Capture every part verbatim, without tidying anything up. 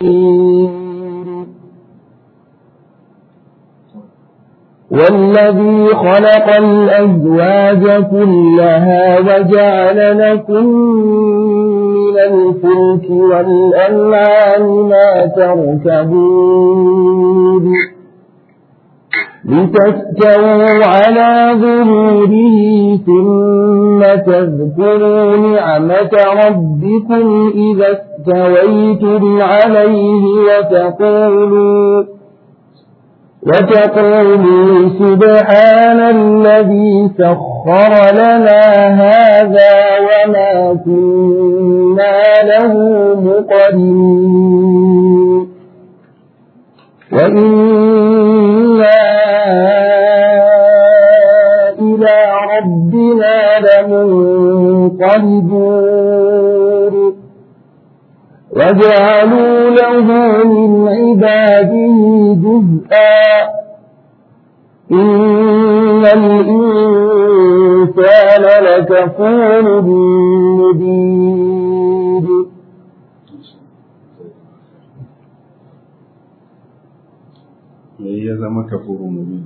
والذي خلق الأزواج كلها وجعل لكم من الفلك والأنعام ما تركبون لتستووا على ظهوره ثم تذكروا نعمة ربكم إذا استويتم عليه وتقولوا وتقولوا سبحان الذي سخر لنا هذا وما كنا له مقرنين وإنا إلى ربنا لمنقلبون وجعلوا له من عباده جزءا إن الإنسان لكفور مبين ya zama kafuru mubin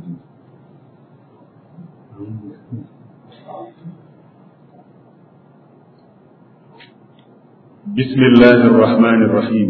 بسم الله الرحمن الرحيم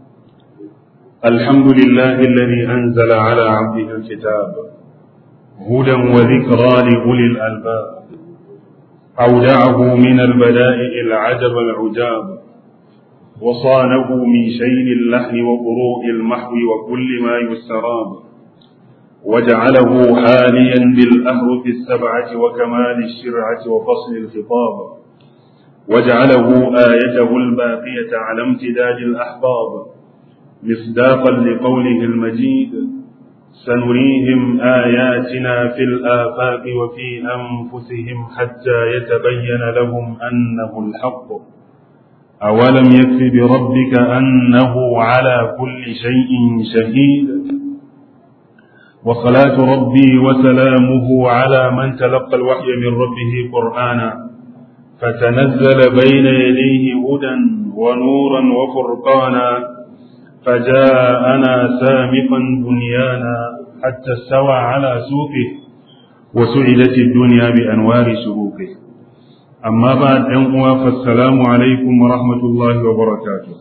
الحمد لله الذي أنزل على عبده الكتاب هدى وذكرى لأولي الألباب أودعه من البدائع العجب العجاب وصانه من شين اللحن وضروء المحو وكل ما يستراب وجعله حاليا بالأحرف السبعة وكمال الشرعة وفصل الخطاب وجعله آيته الباقية على امتداد الأحباب مصداقا لقوله المجيد سنريهم آياتنا في الآفاق وفي أنفسهم حتى يتبين لهم أنه الحق أولم يكف بربك أنه على كل شيء شهيد وصلاة ربي وسلامه على من تلقى الوحي من ربه قرآنا فتنزل بين يديه هدى ونورا وفرقانا فجاءنا سامقا بنيانا حتى استوى على سوقه وسعدت الدنيا بأنوار شروقه أما بعد أنوا فالسلام عليكم ورحمة الله وبركاته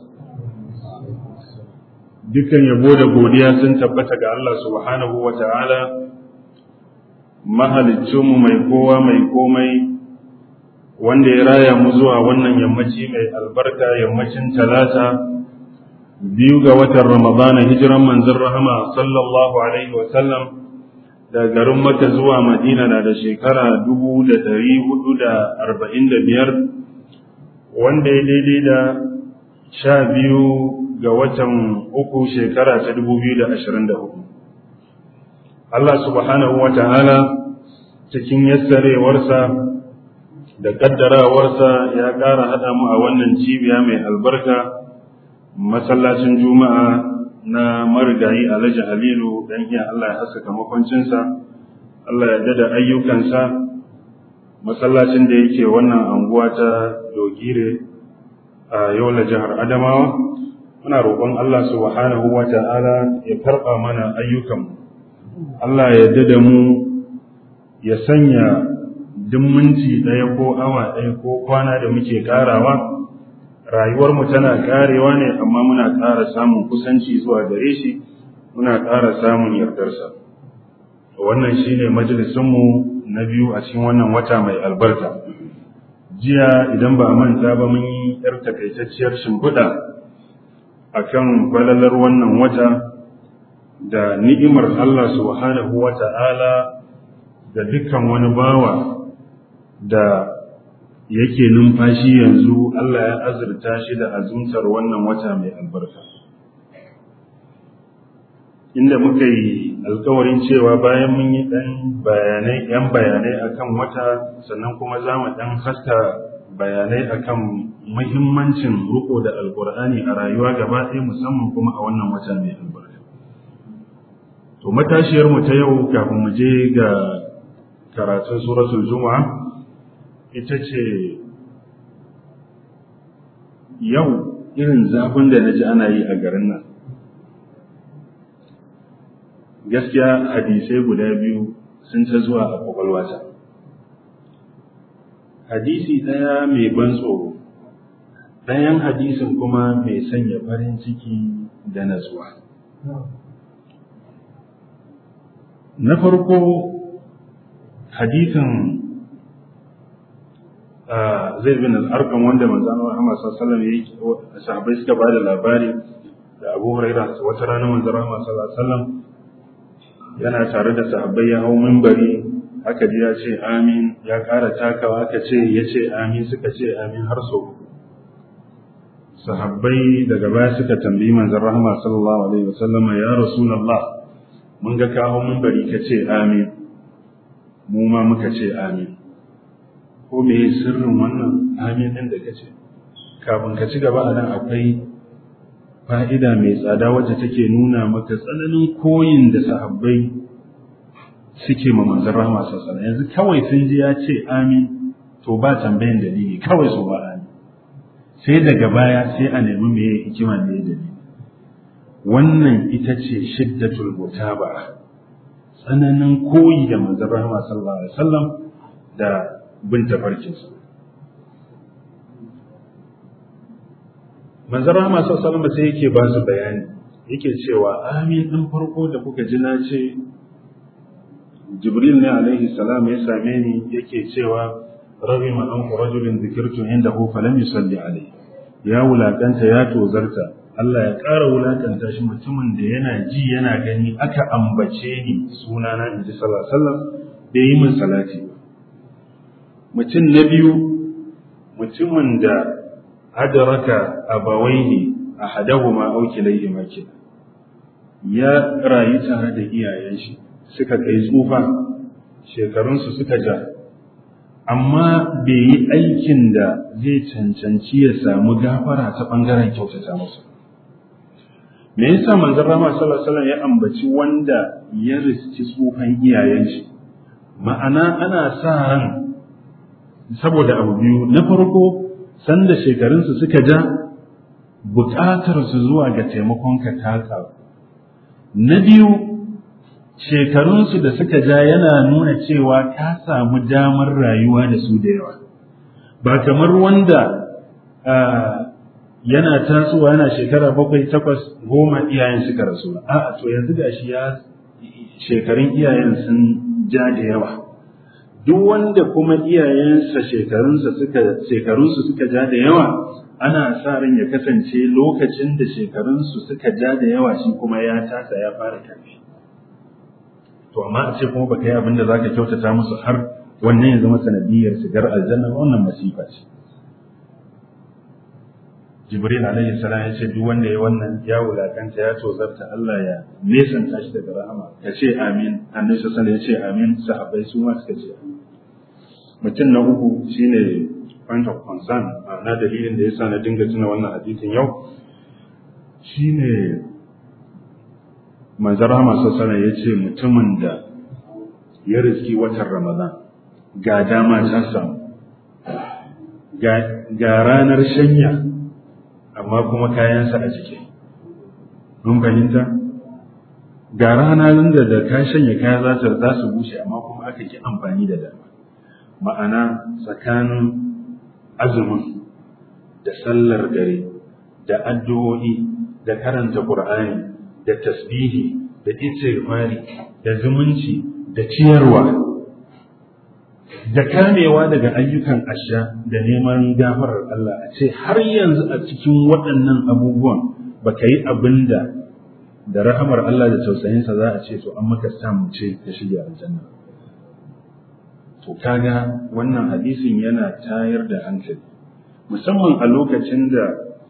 dukkan yabo da godiya sun tabbata ga Allah subhanahu wa ta'ala mahaliccinmu mai kowa mai komai wanda ya raya mu zuwa wannan yammaci mai albarka yammacin talata biyu ga watan ramadana hijiran manzon rahama sallallahu alaihi wa sallam da garin Makka zuwa Madina na da shekara dubu da dari hudu da arba'in da biyar wanda ya daidai da sha biyu ga watan uku shekara ta dubu biyu da ashirin da hudu. Allah subhanahu wa ta'ala cikin yassarewarsa da kaddarawarsa ya ƙara haɗa mu a wannan cibiya mai albarka masallacin juma'a na marigayi Alhaji Halilu dan iya Allah ya haskaka makwancinsa, Allah ya dada ayyukansa, masallacin da yake wannan anguwa ta Dogire a Yola jihar Adamawa. Muna roƙon Allah subhanahu wa ta'ala ya karɓa mana ayyukanmu, Allah ya dada mu ya sanya duk minti ɗaya ko awa ɗaya ko kwana da muke ƙarawa, rayuwarmu tana ƙarewa ne amma muna ƙara samun kusanci zuwa gare shi, muna ƙara samun yardarsa. Wannan shi ne majalisunmu na biyu a cikin wannan wata mai albarka. Jiya idan ba a manta ba mun yi ‘yar takaitacciyar shimfiɗa a kan falalar wannan wata da ni'imar Allah subhanahu wa ta'ala da dukkan wani bawa da yake numfashi yanzu Allah ya azurta shi da azumtar wannan wata mai albarka. Inda muka yi alkawarin cewa bayan mun yi ɗan bayanai, ‘yan bayanai akan wata sannan kuma za mu ɗan haska bayanai akan muhimmancin riko da alkur'ani a rayuwa gaba ɗaya musamman kuma a wannan wata mai albarka. To matashiyarmu ta yau kafin mu je ga karatun suratul Juma'a ita ce yau irin zafin da na ji ana yi a garin nan, gaskiya hadisai guda biyu sun ta zuwa a kwakwalwata. Hadisi ɗaya mai ban tsoro, ɗayan hadisin kuma mai sanya farin ciki da natsuwa. Na farko hadisin zai bin al'arkan wanda manzon Muhammad sallallahu alaihi wasallam sahabbai suka ba da labari da Abu Hurairah wata rana manzon Muhammad sallallahu alaihi wasallam yana tare da sahabbai ya hau minbari, aka ji ya ce amin, ya ƙara takawa aka ce ya ce amin, suka ce amin har sau. Sahabbai daga baya suka tambayi manzon Rahama sallallahu alaihi wasallam, ya Rasulullah, mun ga ka hau minbari ka ce amin, mu ma muka ce amin. Ko me sirrin wannan amin din da kace? Kafin ka ci gaba a nan akwai fa'ida mai tsada wacce take nuna maka tsananin koyin da sahabbai suke ma manzon Rahama sallallahu alaihi wasallam. Yanzu kawai sun ji ya ce amin, to ba tambayin dalili, kawai su ba amin. Sai daga baya sai a nemi meye hikima da ya dalili. Wannan ita ce shiddatul mutaba, tsananin koyi da manzon Rahama sallallahu alaihi wasallam da bin tafarkinsa. Manzon Rahama sallallahu alaihi wasallam sai yake ba su bayani, yake cewa amin din farko da kuka ji na ce Jibril ne alaihi salam ya same ni yake cewa رغم أنف رجل ذكرت عنده فلم يصلي عليه ya wulakanta ya tozarta Allah ya ƙara wulakanta shi mutumin da yana ji yana gani aka ambace ni sunana in ji sallallahu alaihi wasallam da yi min salati. Mutum na biyu mutumin da adraka abawaihi ahadahuma aw kilayhima kida ya rayu tare da iyayen shi suka kai tsufa shekarunsu suka ja amma bai yi aikin da zai cancanci ya samu gafara ta ɓangaren kyautata musu. Me yasa manzon Rahama sallallahu alaihi wasallam ya ambaci wanda ya riski tsufan iyayen shi? Ma'ana ana sa ran saboda abu biyu. Na farko, sanda shekarunsu suka ja, buƙatar su zuwa ga taimakonka ta ƙaru. Na biyu, shekarunsu da suka ja yana nuna cewa ka samu damar rayuwa da su da yawa, ba kamar wanda yana tasowa yana shekara bakwai takwas goma iyayen suka rasu ba. A'a, to yanzu ga shi ya shekarun iyayen sun ja da yawa. Duk wanda kuma iyayensa shekarunsa suka shekarunsu suka ja da yawa, ana sa ran ya kasance lokacin da shekarunsu suka ja da yawa shi kuma ya tasa ya fara karfi. To amma a ce kuma baka yi abin da zaka kyautata musu har wannan ya zama sanadiyar shigar aljanna, wannan masifa ce. Jibril alaihi salam ya ce duk wanda ya wannan ya wulakanta ya tozarta, Allah ya nesanta shi daga rahama. Ka ce amin. Annabi sallallahu alaihi wasallam ya ce amin, sahabbai su ma suka ce amin. Mutum na uku shine point of concern, na dalilin da yasa na dinga tuna wannan hadisin yau shine manzon Rahama sallallahu alaihi wasallam ya ce mutumin da ya riski watan Ramadan ga dama ta samu ga ranar shanya amma kuma kayansa a ciki, mun fahimta? Ga rana nan da da ka shanya kaya za su za su bushe amma kuma aka ki amfani da dama. Ma'ana tsakanin azumin da sallar dare da addu'o'i da karanta Qur'ani da tasbihi da istighfari da zumunci da ciyarwa da kamewa daga ayyukan asha da neman gafarar Allah, a ce har yanzu a cikin waɗannan abubuwan baka yi abin da da rahamar Allah da tausayinsa za a ce to an maka samu ce da shige aljanna. To kaga wannan hadisin yana tayar da hankali, musamman a lokacin da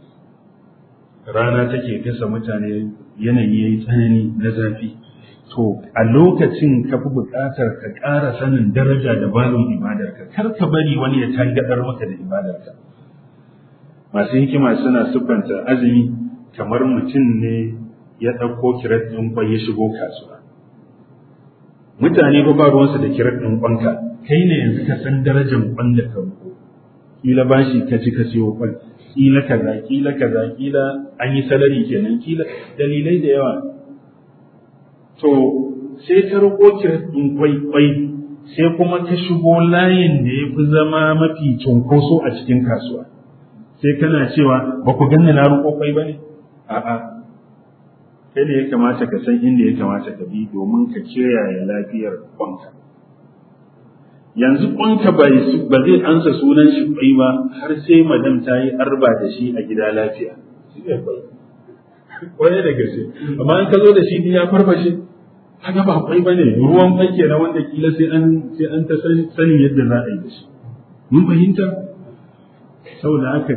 rana take gasa mutane, yanayi yayi tsanani na zafi. To a lokacin ka fi buƙatar ka ƙara sanin daraja da balon ibadarka, kar ka bari wani ya tangadar maka da ibadarka. Masu hikima suna siffanta azumi kamar mutum ne ya ɗauko kiret ɗin kwai ya shigo kasuwa. Mutane ba ba ruwansu da kiret ɗin kwanka, kai ne yanzu ka san darajar kwan da ka ruko. Kila bashi ka ci ka siyo kwai, kila kaza kila kaza kila an yi salari kenan kila dalilai da yawa. To sai ta roƙo ɗin kwaikwai sai kuma ta shigo layin da ya fi zama mafi cunkoso a cikin kasuwa sai kana cewa ba ku ganni na roƙo kwai ba ne? A'a, kai ne ya kamata ka san inda ya kamata ka bi domin ka kiyaye lafiyar kwanka. Yanzu kwanka ba zai ansa sunan shi kwai ba har sai madam ta yi arba da shi a gida lafiya. Shi ne kwai. Kwai da gaske. Amma in ka zo da shi ya farfashe, haka ba kwai ba ne, ruwan kwai kenan wanda kila sai an sai an ta sani yadda za a yi da shi. Mun fahimta? Saboda haka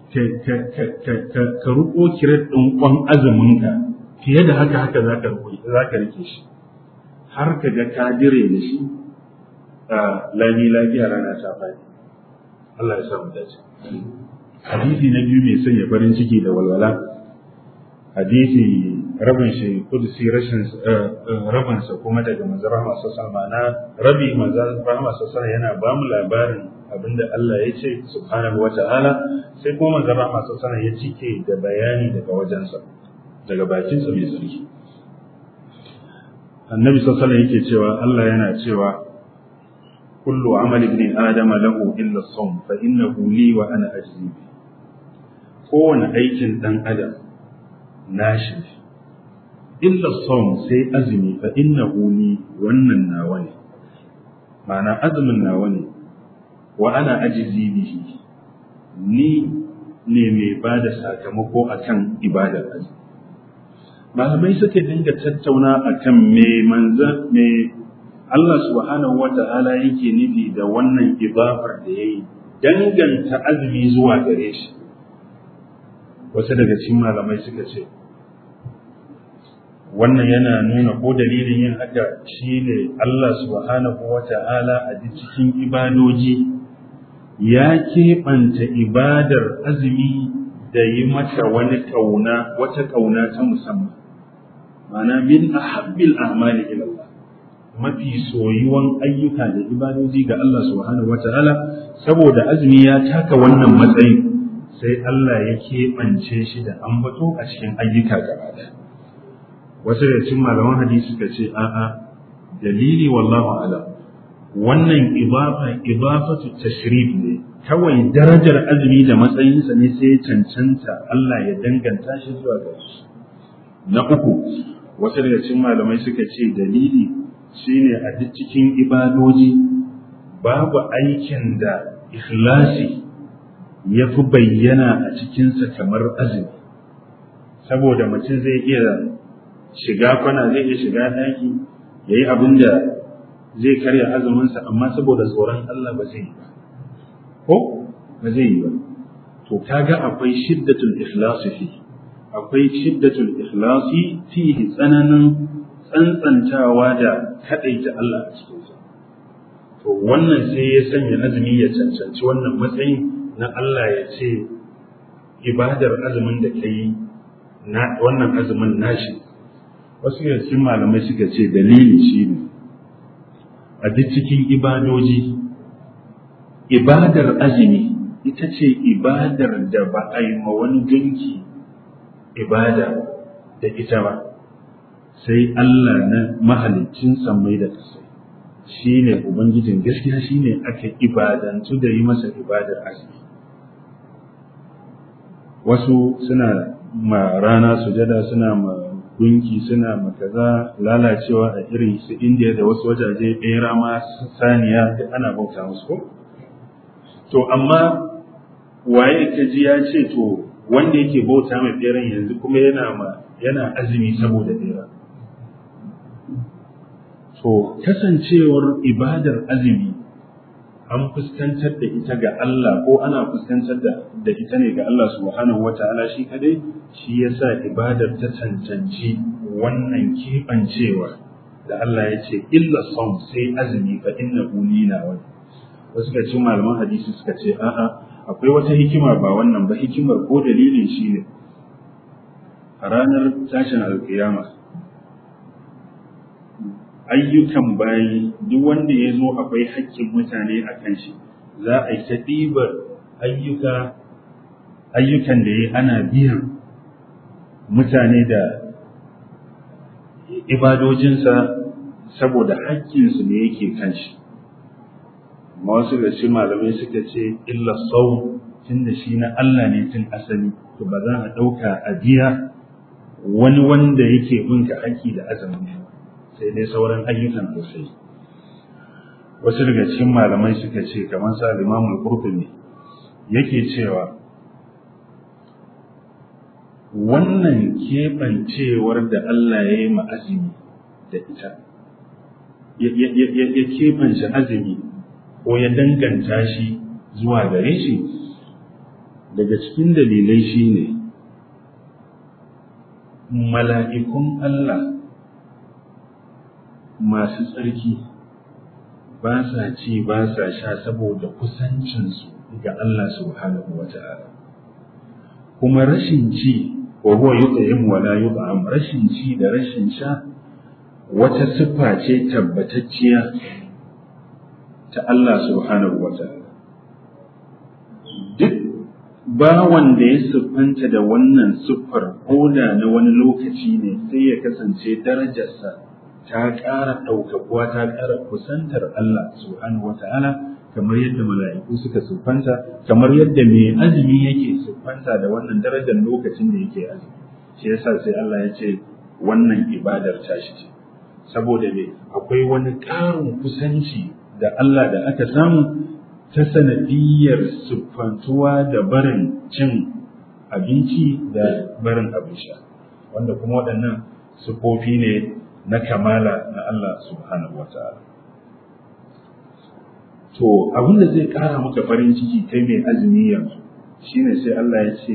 ka ruko kiret ɗin kwan azuminka fiye da haka haka za ka za ka rike shi har ka ga ka dire da shi a lami lafiya rana ta fadi. Allah ya samu dace. Hadisi na biyu mai sanya farin ciki da walwala, hadisi rabin shi kudusi rashin rabin sa kuma daga manzon rahama sallallahu alaihi wasallam, rabi manzon rahama sallallahu alaihi yana ba mu labarin abinda Allah ya ce subhanahu wata'ala, sai kuma manzon rahama sallallahu alaihi ya cike da bayani daga wajensa daga bakinsa mai tsarki. Annabi sallallahu alaihi yake cewa Allah yana cewa kullu amali ibn adama lahu illa as-sawm fa innahu li wa ana ajzi bi. Kowane aikin dan adam nashi illa as-sawm sai azumi fa innahu li, wannan nawa ne, ma'ana azumin nawa ne, wa ana ajzi bihi, ni ne mai bada sakamako akan ibadar azumi. Malamai suka dinga tattauna akan me manza me Allah subhanahu wata'ala yake nufi da wannan ibafar da yayi danganta azumi zuwa gare shi. Wasu daga cikin malamai suka ce wannan yana nuna ko dalilin yin haka shine Allah subhanahu wata'ala a cikin ibadoji ya keɓanta ibadar azumi da yi mata wani kauna, wata kauna ta musamman. Ma'ana min ahabbil a'mali ila Allah, mafi soyuwan ayyuka da ibadoji ga Allah subhanahu wata'ala, saboda azumi ya taka wannan matsayin sai Allah ya keɓance shi da ambato a cikin ayyuka gaba ɗaya. Wasu da cikin malaman hadisi suka ce a'a, dalili wallahu a'lam, wannan ibafa ibafatu tashrif ne, kawai darajar azumi da matsayinsa ne sai cancanta Allah ya danganta shi zuwa ga shi. Na uku, wasu daga cikin malamai suka ce dalili shine a duk cikin ibadoji babu aikin da ikhlasi ya fi bayyana a cikinsa kamar azumi, saboda mutum zai iya shiga kwana, zai iya shiga ɗaki ya yi abin da zai karya azuminsa, amma saboda tsoron Allah ba zai yi ba, ko ba zai yi ba. To kaga akwai shiddatul ikhlasi fi akwai shiddatul ikhlasi fihi, tsananin tsantsantawa da kadaita Allah a cikin sa. To wannan sai ya sanya azumi ya cancanci wannan matsayin na Allah ya ce ibadar azumin da kai na wannan azumin nashi. Wasu da cikin malamai suka ce dalili shi ne a duk cikin ibadoji ibadar azumi ita ce ibadar da ba a yi ma wani gunki ibada da ita ba sai Allah na mahaliccin sammai da ƙasai, shi ne Ubangijin gaskiya, shi ne aka ibadantu da yi masa ibadar azumi. Wasu suna ma rana sujada, suna ma gunki, suna ma kaza lalacewa a irin su Indiya da wasu wajaje, ɓera ma saniya da ana bauta musu ko? To amma waye ka ji ya ce to wanda yake bauta mai ɓeran yanzu kuma yana ma yana azumi saboda ɓera? To kasancewar ibadar azumi an fuskantar da ita ga Allah, ko ana fuskantar da da ita ne ga Allah subhanahu wata'ala shi kadai, shi yasa ibadar ta cancanci wannan keɓancewa da Allah ya ce illa som sai azumi fa innahu lina wa. Wasu ga cikin malaman hadisi suka ce a'a, akwai wata hikima ba wannan ba, hikimar ko dalilin shi ne a ranar tashin alkiyama ayyukan bayi duk wanda ya zo akwai haƙƙin mutane a kan shi, za a yi ta ɗibar ayyuka ayyukan da ya ana biyan mutane da ibadojinsa saboda haƙƙinsu ne yake kan shi. amma wasu da shi malamai suka ce illa sau tun da shi na Allah ne tun asali to ba za a ɗauka a biya wani wanda yake binka haƙƙi da azumi sai dai sauran ayyukan sosai. wasu daga cikin malamai suka ce kamar sa Imam al-Qurtubi yake cewa wannan keɓancewar da Allah ya yi ma azumi da ita ya keɓance azumi ko ya danganta shi zuwa gare shi daga cikin dalilai shi ne mala'ikun Allah masu tsarki ba sa ci ba sa sha saboda kusancinsu ga Allah subhanahu wa ta'ala kuma rashin ci wa huwa yut'im wa la yut'am rashin ci da rashin sha wata siffa ce tabbatacciya ta Allah subhanahu wa ta'ala. Duk bawan da ya siffanta da wannan siffar koda na wani lokaci ne sai ya kasance darajarsa ta ƙara ɗaukakuwa ta ƙara kusantar Allah subhanahu wa ta'ala kamar yadda mala'iku suka siffanta kamar yadda mai azumi yake siffanta da wannan darajar lokacin da yake azumi shi yasa sai Allah ya ce wannan ibadar tashi ce saboda me akwai wani ƙarin kusanci da Allah da aka samu ta sanadiyyar siffantuwa da barin cin abinci da barin abin sha wanda kuma waɗannan siffofi ne na kamala na Allah subhanahu wa ta'ala. To abin da zai ƙara maka farin ciki kai mai azumi yanzu shine sai Allah ya ce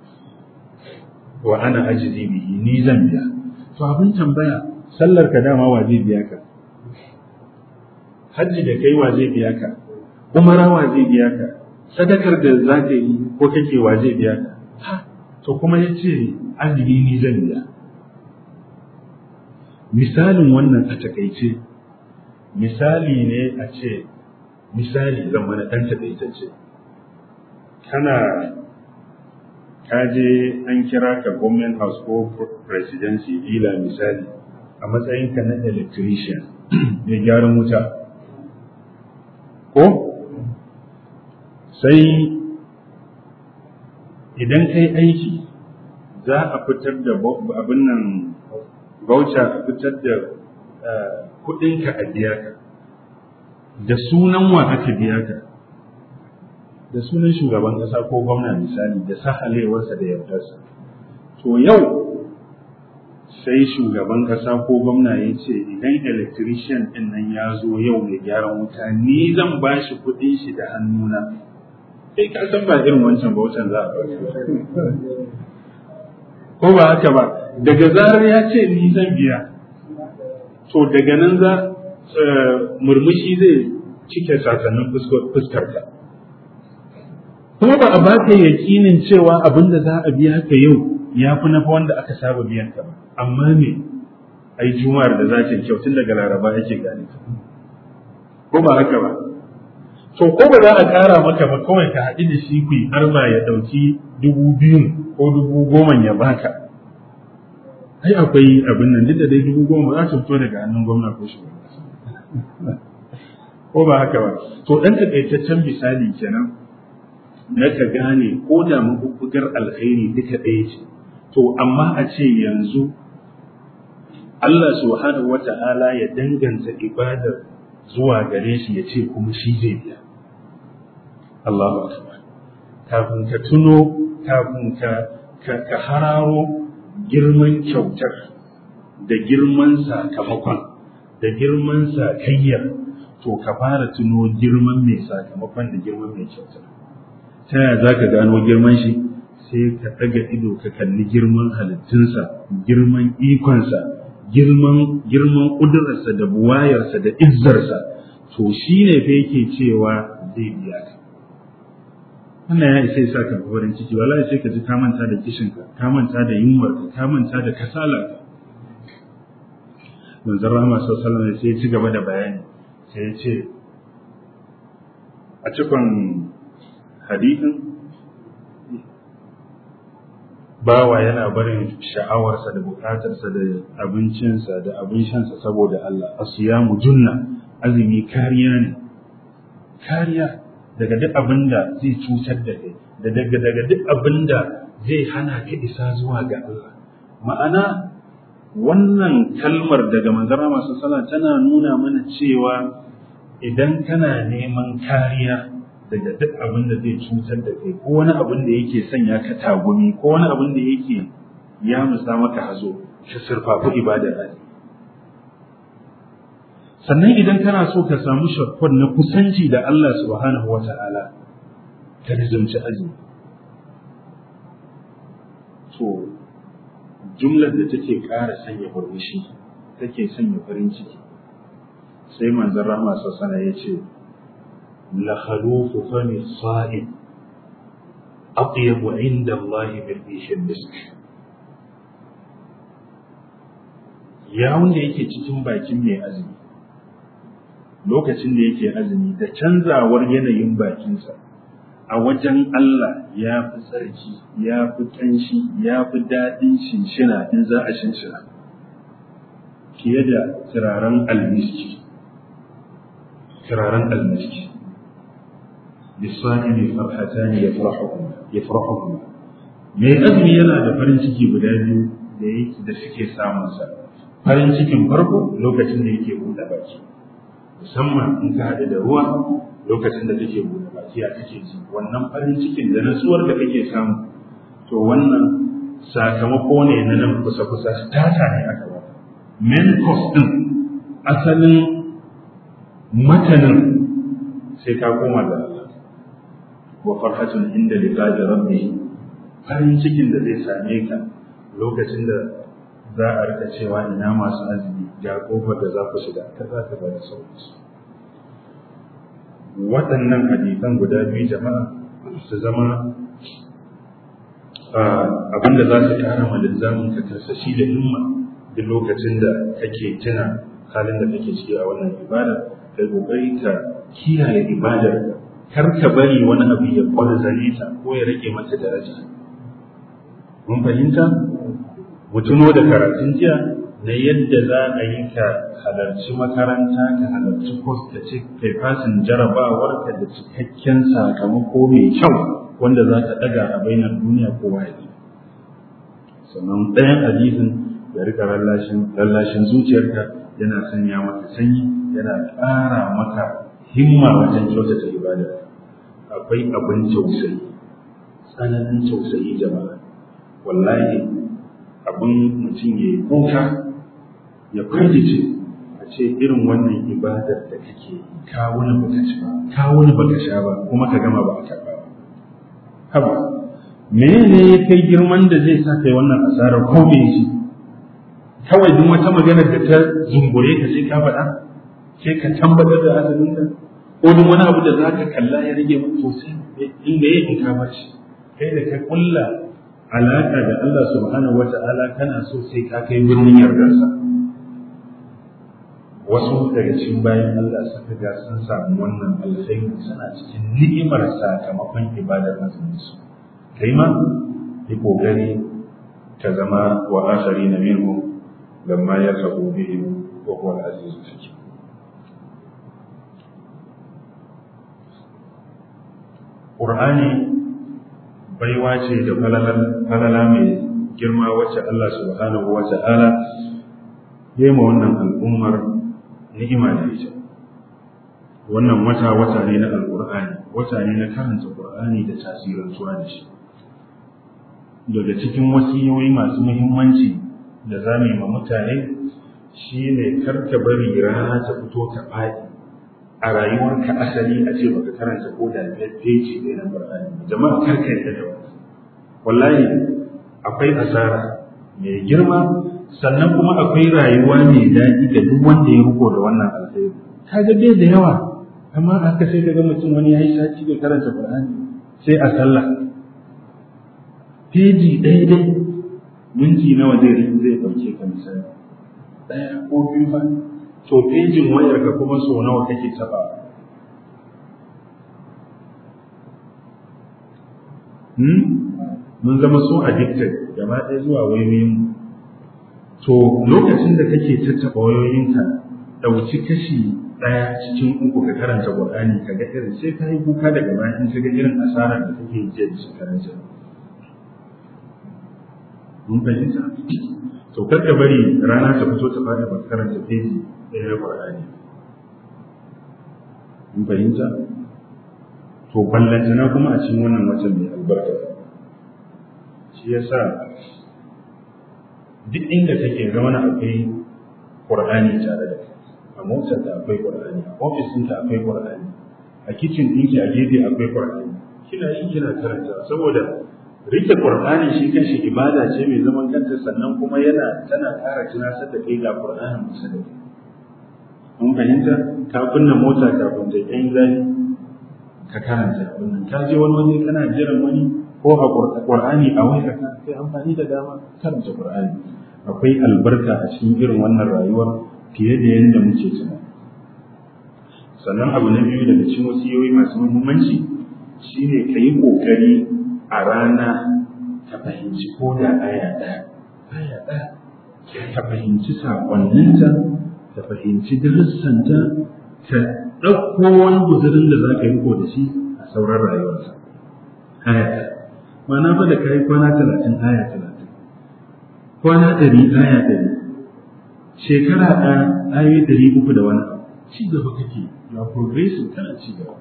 wa ana ajzi bihi ni zan biya. To abin tambaya sallar ka dama wa zai biya ka? Hajji da kai wa zai biya ka? Umara wa zai biya ka? Sadakar da za ka yi ko kake wa zai biya ka? Ha, to kuma ya ce azumi ni zan biya. Misalin wannan a takaice, misali ne a ce, misali zan mana ɗan takaitacce. Kana kaje an kira ka government house ko presidency ila misali a matsayinka na electrician mai gyaran wuta. Ko? Sai idan kai aiki za a fitar da abin nan voucher a fitar da kuɗinka a biya ka da sunan wa aka biya ka da sunan shugaban ƙasa ko gwamna misali da sahalewarsa da yardarsa to yau sai shugaban ƙasa ko gwamna ya ce idan electrician ɗin nan ya zo yau mai gyaran wuta ni zan ba shi kuɗin shi da hannuna sai ka san ba irin wancan bautan za a ba ko ba haka ba daga zarar ya ce ni zan biya to daga nan za murmushi zai cike sasannin fuskarka kuma ba a baka yakinin cewa abin da za a biya ka yau ya fi nafa wanda aka saba biyan ka ba amma ne ai juma'ar da za ta kyau tun daga laraba yake gane ko ba haka ba to ko ba za a ƙara maka ba kawai ka haɗu da shi ku har ba ya ɗauki dubu biyun ko dubu goma ya baka ai akwai abin nan duk da dai dubu goma ba za ta fito daga hannun gwamna ko shugaban ƙasa ko ba haka ba to ɗan takaitaccen misali kenan na ka gane ko da mabubbugar alkhairi duka ɗaya ce to amma a ce yanzu Allah subhanahu wata'ala ya danganta ibadar zuwa gare shi ya ce kuma shi zai biya Allahu akbar kafin ka tuno kafin ka ka hararo girman kyautar da girman sakamakon da girman sakayyar to ka fara tuno girman mai sakamakon da girman mai kyautar ta yaya za ka gano girman shi sai ka ɗaga ido ka kalli girman halittunsa girman ikonsa girman girman ƙudurarsa da buwayarsa da izzarsa to shi ne fa yake cewa zai biya ka wannan ya isa sa ka farin ciki wallahi sai ka ji ka manta da kishinka ka manta da yunwarka ka manta da kasalarka manzon rahama sallallahu alaihi wasallam sai ya ci gaba da bayani sai ya ce a cikin hadisin bawa yana barin sha'awarsa da bukatarsa da abincinsa da abin shansa saboda Allah. Asiyamu junna, azumi kariya ne, kariya daga duk abin da zai cutar da kai, da daga daga duk abin da zai hana ka isa zuwa ga Allah. Ma'ana wannan kalmar daga manzara masu sallah tana nuna mana cewa idan kana neman kariya daga duk abin da zai cutar da kai, ko wani abin da yake sanya ka tagumi, ko wani abin da yake ya musa maka hazo, ka surfafi ibadar Allah. Sannan idan kana so ka samu shakkon na kusanci da Allah subhanahu wa ta'ala, ka rizumci azumi. To, jumlar da take ƙara sanya murmushi, take sanya farin ciki, sai manzon rahama sassana ya ce, la khalufu fami sa'id atyabu inda Allah min rihil misk. Yawun da yake cikin bakin mai azumi, lokacin da yake azumi da canzawar yanayin bakinsa a wajen Allah ya fi tsarki, ya fi ƙanshi, ya fi daɗin shinshina in za a shinshina fiye da turaren almiski. Turaren almiski bisani farhatani yafrahuhuma yafrahuhuma. Mai azumi yana da farin ciki guda biyu da yake da suke samun sa. Farin cikin farko lokacin da yake buɗe baki, musamman in ka haɗu da ruwa lokacin da kake buɗe baki a kake ji wannan farin cikin da natsuwar da kake samu, to wannan sakamako ne na nan kusa kusa tata ne aka ba. Main course din asalin matanin sai ka koma ga Allah. Wa farhatun inda liqa'i rabbih, farin cikin da zai same ka lokacin da za a rika cewa ina masu azumi ga kofar da za ku shiga kaza kaza da sauransu. Waɗannan hadisan guda biyu jama'a su zama abin da za su ƙara ma linzamin ka karsashi da himma duk lokacin da kake tuna halin da kake ciki a wannan ibada, kai kokari ka kiyaye ibadar, kar ka bari wani abu ya kwarzane ta ko ya rage mata daraja. Mun fahimta? Mu tuno da karatun jiya na yadda za a yi ka halarci makaranta, ka halarci kwas, ka ce kai fasin jarabawar ka da cikakken sakamako mai kyau wanda za ka ɗaga a bainar duniya kowa ya ji. Sannan ɗayan hadisin ya rika lallashin zuciyarka, yana sanya maka sanyi, yana ƙara maka himma wajen kyautata ibada. Akwai abin tausayi, tsananin tausayi jama'a. Wallahi abin mutum ya yi kuka ya firgice a ce irin wannan ibadar da kake ka wani baka ci ba, ka wani baka sha ba, kuma ka gama ba a karɓa ba. Haba, menene ya kai girman da zai sa kai wannan asarar ko me shi? Kawai duk wata maganar da ta zungure ka sai ka faɗa, sai ka tambatar da asalin ka, ko duk wani abu da za ka kalla ya rage maka sosai inda ya in ka bar shi. Kai da ka kulla alaƙa da Allah subhanahu wa ta'ala kana so sai ka kai birnin yardarsa. Wasu daga cikin bayan Allah suka ga sun samu wannan alkhairi suna cikin ni'imar sakamakon ibadar azuminsu. Kai ma yi kokari ta zama wa ashari na minhum lamma yarhabu bihim wa huwa al-aziz al-hakim. Qur'ani baiwa ce da falala mai girma wacce Allah subhanahu wa ta'ala ya yi ma wannan al'ummar ni'ima da ita. Wannan wata wata ne na alƙur'ani, wata ne na karanta ƙur'ani da tasirantuwa da shi. Daga cikin wasiyoyi masu muhimmanci da za mu yi ma mutane shi ne karka bari rana ta fito ta faɗi a rayuwarka asali a ce baka karanta ko da feji ne na ƙur'ani. Jama'a karka yadda da wani. Wallahi akwai asara mai girma, sannan kuma akwai rayuwa mai daɗi da duk wanda ya riko da wannan alheri. Kaga dai da yawa, amma haka sai kaga mutum wani yayi sati da karanta Qur'ani sai a sallah. Feji ɗaya dai minti nawa zai zai ɗauke ka misali ɗaya ko biyu ba, to fejin wayar ka kuma so nawa kake taɓa. Hmm? Mun zama so addicted gaba ɗaya zuwa wayoyin. To lokacin da kake tattaɓa wayoyinka ɗauki kashi ɗaya cikin uku ka karanta Qur'ani ka ga irin sai ka yi kuka daga bayan ka ga irin asarar da kake yi da shekaran jiya. Mun fahimta? To kar ka bari rana ta fito ta fara ba karanta feji ɗaya na Qur'ani. Mun fahimta? To ballantana kuma a cikin wannan watan mai albarka. Shi yasa duk inda kake ga wani akwai Qur'ani tare da kai. A motar da akwai Qur'ani, a ofis ɗinka akwai Qur'ani, a kicin ɗinki a gefe akwai Qur'ani. Kina yi kina karanta saboda rike Qur'ani shi kanshi ibada ce mai zaman kanta sannan kuma yana tana ƙara tunasar da kai ga Qur'anin kusa da kai. Mun fahimta ka kunna mota kafin ta yi zafi ka karanta wannan ka je wani waje kana jiran wani ko a Qur'ani a wayar ka kai amfani da dama karanta Qur'ani. Akwai albarka a cikin irin wannan rayuwar fiye da yadda muke tunani. Sannan abu na biyu daga cikin wasiyoyi masu muhimmanci shine ka yi ƙoƙari a rana ka fahimci ko da aya ɗaya, aya ɗaya, ka fahimci saƙonninta, ka fahimci darussanta, ka ɗauko wani guzurin da za ka yi ko da shi a sauran rayuwarsa. Aya ɗaya. Ma'ana fa da ka yi kwana talatin aya talatin, kwana ɗari aya ɗari, shekara ɗaya ayoyi ɗari uku da wani abu, ci gaba kake, ya progressing kana ci gaba.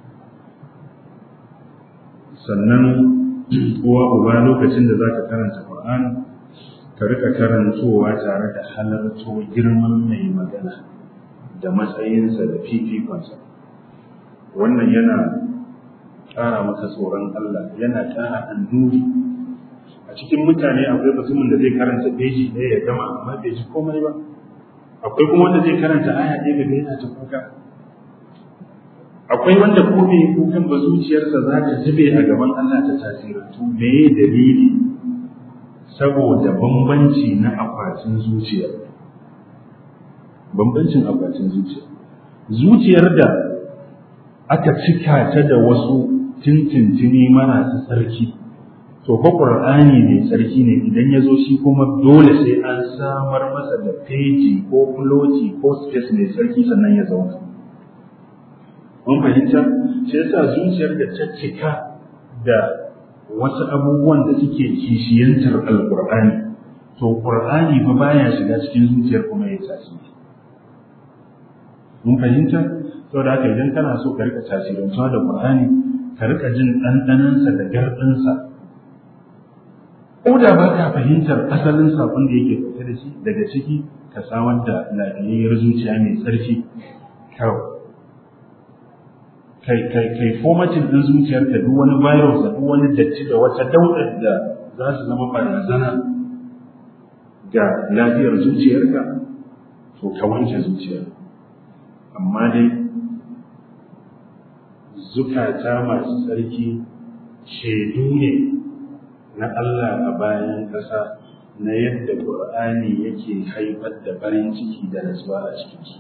Sannan uwa uba lokacin da za ka karanta Qur'ani ka rika karantowa tare da halarto girman mai magana da matsayinsa da fifikonsa. Wannan yana ƙara maka tsoron Allah, yana ƙara annuri. A cikin mutane akwai mutumin da zai karanta peji ɗaya ya gama amma bai ji komai ba. Akwai kuma wanda zai karanta aya ɗaya daga yana ta kuka. Akwai wanda ko bai kukan ba zuciyarsa za ta zube a gaban Allah ta tasirantu. Me dalili? Saboda bambanci na akwatin zuciya. Bambancin akwatin zuciya. Zuciyar da aka cika ta da wasu tintintini marasa tsarki, to fa Qur'ani mai tsarki ne idan ya zo shi kuma dole sai an samar masa da peji ko floti ko space mai tsarki sannan ya zauna. Mun fahimta? Shi yasa zuciyar da ta cika da wasu abubuwan da suke kishiyantar Al-Qur'ani, to Qur'ani fa baya shiga cikin zuciyar kuma ya tasiri. Mun fahimta? Saboda haka idan kana so ka rika tasirantuwa da Qur'ani, ka rika jin ɗanɗanansa da garɗinsa. Ko da ba ka fahimtar asalin saƙon da yake ɗauke da shi daga ciki, ka samar da lafiyayyar zuciya mai tsarki. Kai kai kai formatin ɗin zuciyarka duk wani virus da duk wani datti da wata daudar da za su zama barazana ga lafiyar zuciyarka, to ka wanke zuciyar. Amma dai zukata masu tsarki shaidu ne na Allah a bayan ƙasa na yadda Qur'ani yake haifar da farin ciki da nasuwa a cikinsu.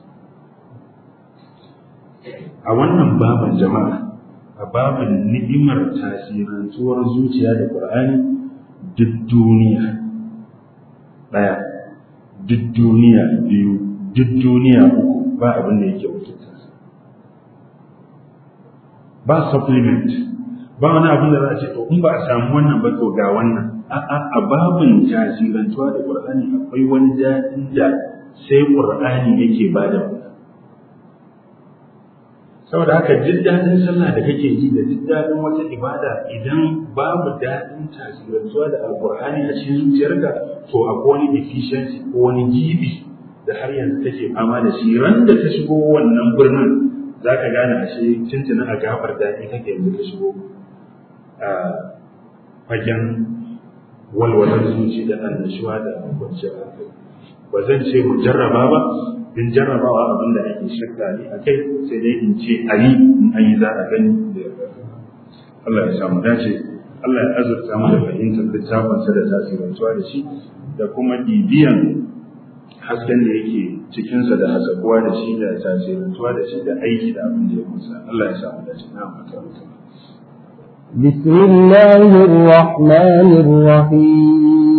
A wannan babin jama'a, a babin ni'imar tasirantuwar zuciya da Qur'ani, duk duniya ɗaya, duk duniya biyu, duk duniya uku ba abin da yake wakilta. Ba supplement, ba wani abin da za a ce to in ba a samu wannan ba to ga wannan. A'a, a babin tasirantuwa da Qur'ani akwai wani daɗin da sai Qur'ani yake bada wannan. Saboda haka duk daɗin sallah da kake ji da duk daɗin wata ibada idan babu daɗin tasirantuwa da Al-Qur'ani a cikin zuciyarka, to akwai wani deficiency ko wani gibi da har yanzu take fama da shi. Ran da ka shigo wannan birnin za ka gane ashe tuntuna a gabar daɗi kake yanzu ka shigo a fagen walwalar zuci da annashuwa da kwanciyar hankali. Ba zan ce mu jarraba ba, in jarrabawa abin da ake shakka ne a kai, sai dai in ce a yi in an yi za a gani da yarda. Allah ya samu dace, Allah ya azurta mu da fahimtar littafinsa da tasirantuwa da shi da kuma bibiyan hasken da yake cikinsa da hasakuwa da shi da tasirantuwa da shi da aiki da abin da ya kusa. Allah ya samu dace. Na mata. بسم الله الرحمن الرحيم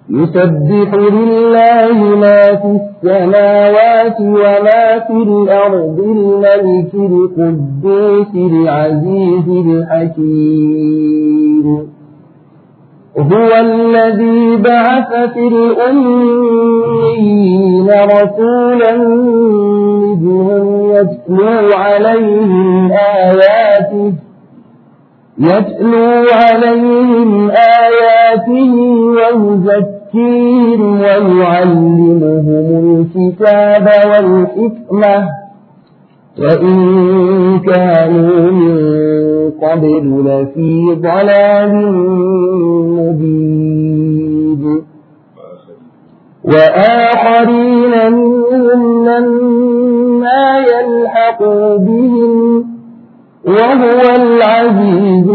يسبح لله ما في السماوات وما في الأرض الملك القدوس العزيز الحكيم هو الذي بعث في الأميين رسولا منهم يتلو عليهم آياته يتلو عليهم آياته ويزكيهم ويعلمهم الكتاب والحكمة وإن كانوا من قبل لفي ضلال مبين وآخرين منهم لما يلحقوا بهم وهو العزيز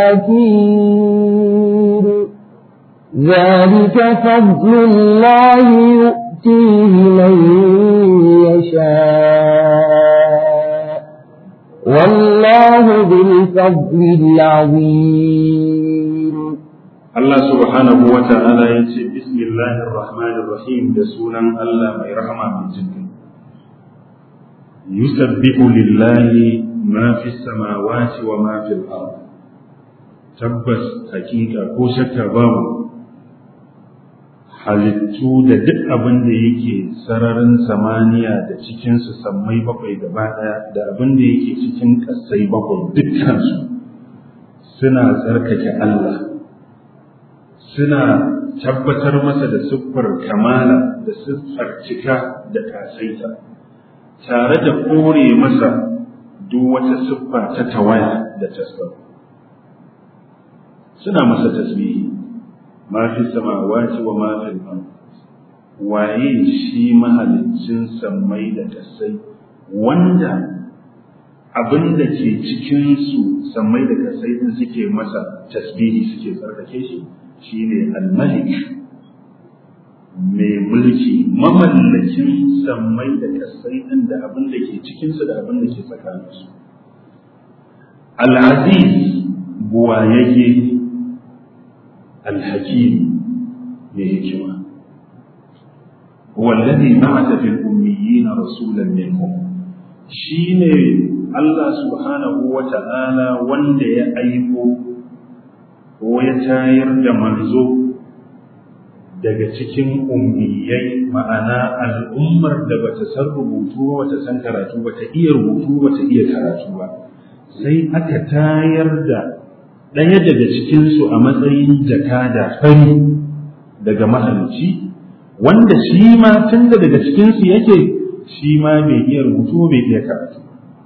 الحكيم ذلك فضل الله يؤتيه من يشاء والله ذو الفضل العظيم الله سبحانه وتعالى يقول بسم الله الرحمن الرحيم بسونا الله ما يرحمه من جنة يسبح لله ما في السماوات وما في الأرض تبس حقيقة ko shakka babu halittu da duk abin da yake sararin samaniya da cikinsu sammai bakwai gaba ɗaya da abin da yake cikin ƙasai bakwai dukkansu suna tsarkake Allah suna tabbatar masa da siffar kamala da siffar cika da kasaita tare da kore masa duk wata siffa ta tawaya da tasbih suna masa tasbihi ma fi samawati wa ma fi al-ard waye shi mahaliccin sammai da kasai wanda abin da ke cikin su sammai da kasai din suke masa tasbihi suke tsarkake shi shine al-malik mai mulki mamallakin sammai da kasai din da abin da ke cikin su da abin da ke tsakanin su al-aziz buwayayye al-hakim mai hikima huwa alladhi ba'atha fil ummiyina rasulan minhum shine Allah subhanahu wa ta'ala wanda ya aiko ko ya tayar da manzo daga cikin ummiyai ma'ana al'ummar da bata san rubutu ba bata san karatu ba ta iya rubutu ba ta iya karatu ba sai aka tayar da ɗaya daga cikinsu a matsayin jakada fari daga mahalicci wanda shi ma tun da daga cikinsu yake shi ma bai iya rubutu bai iya karatu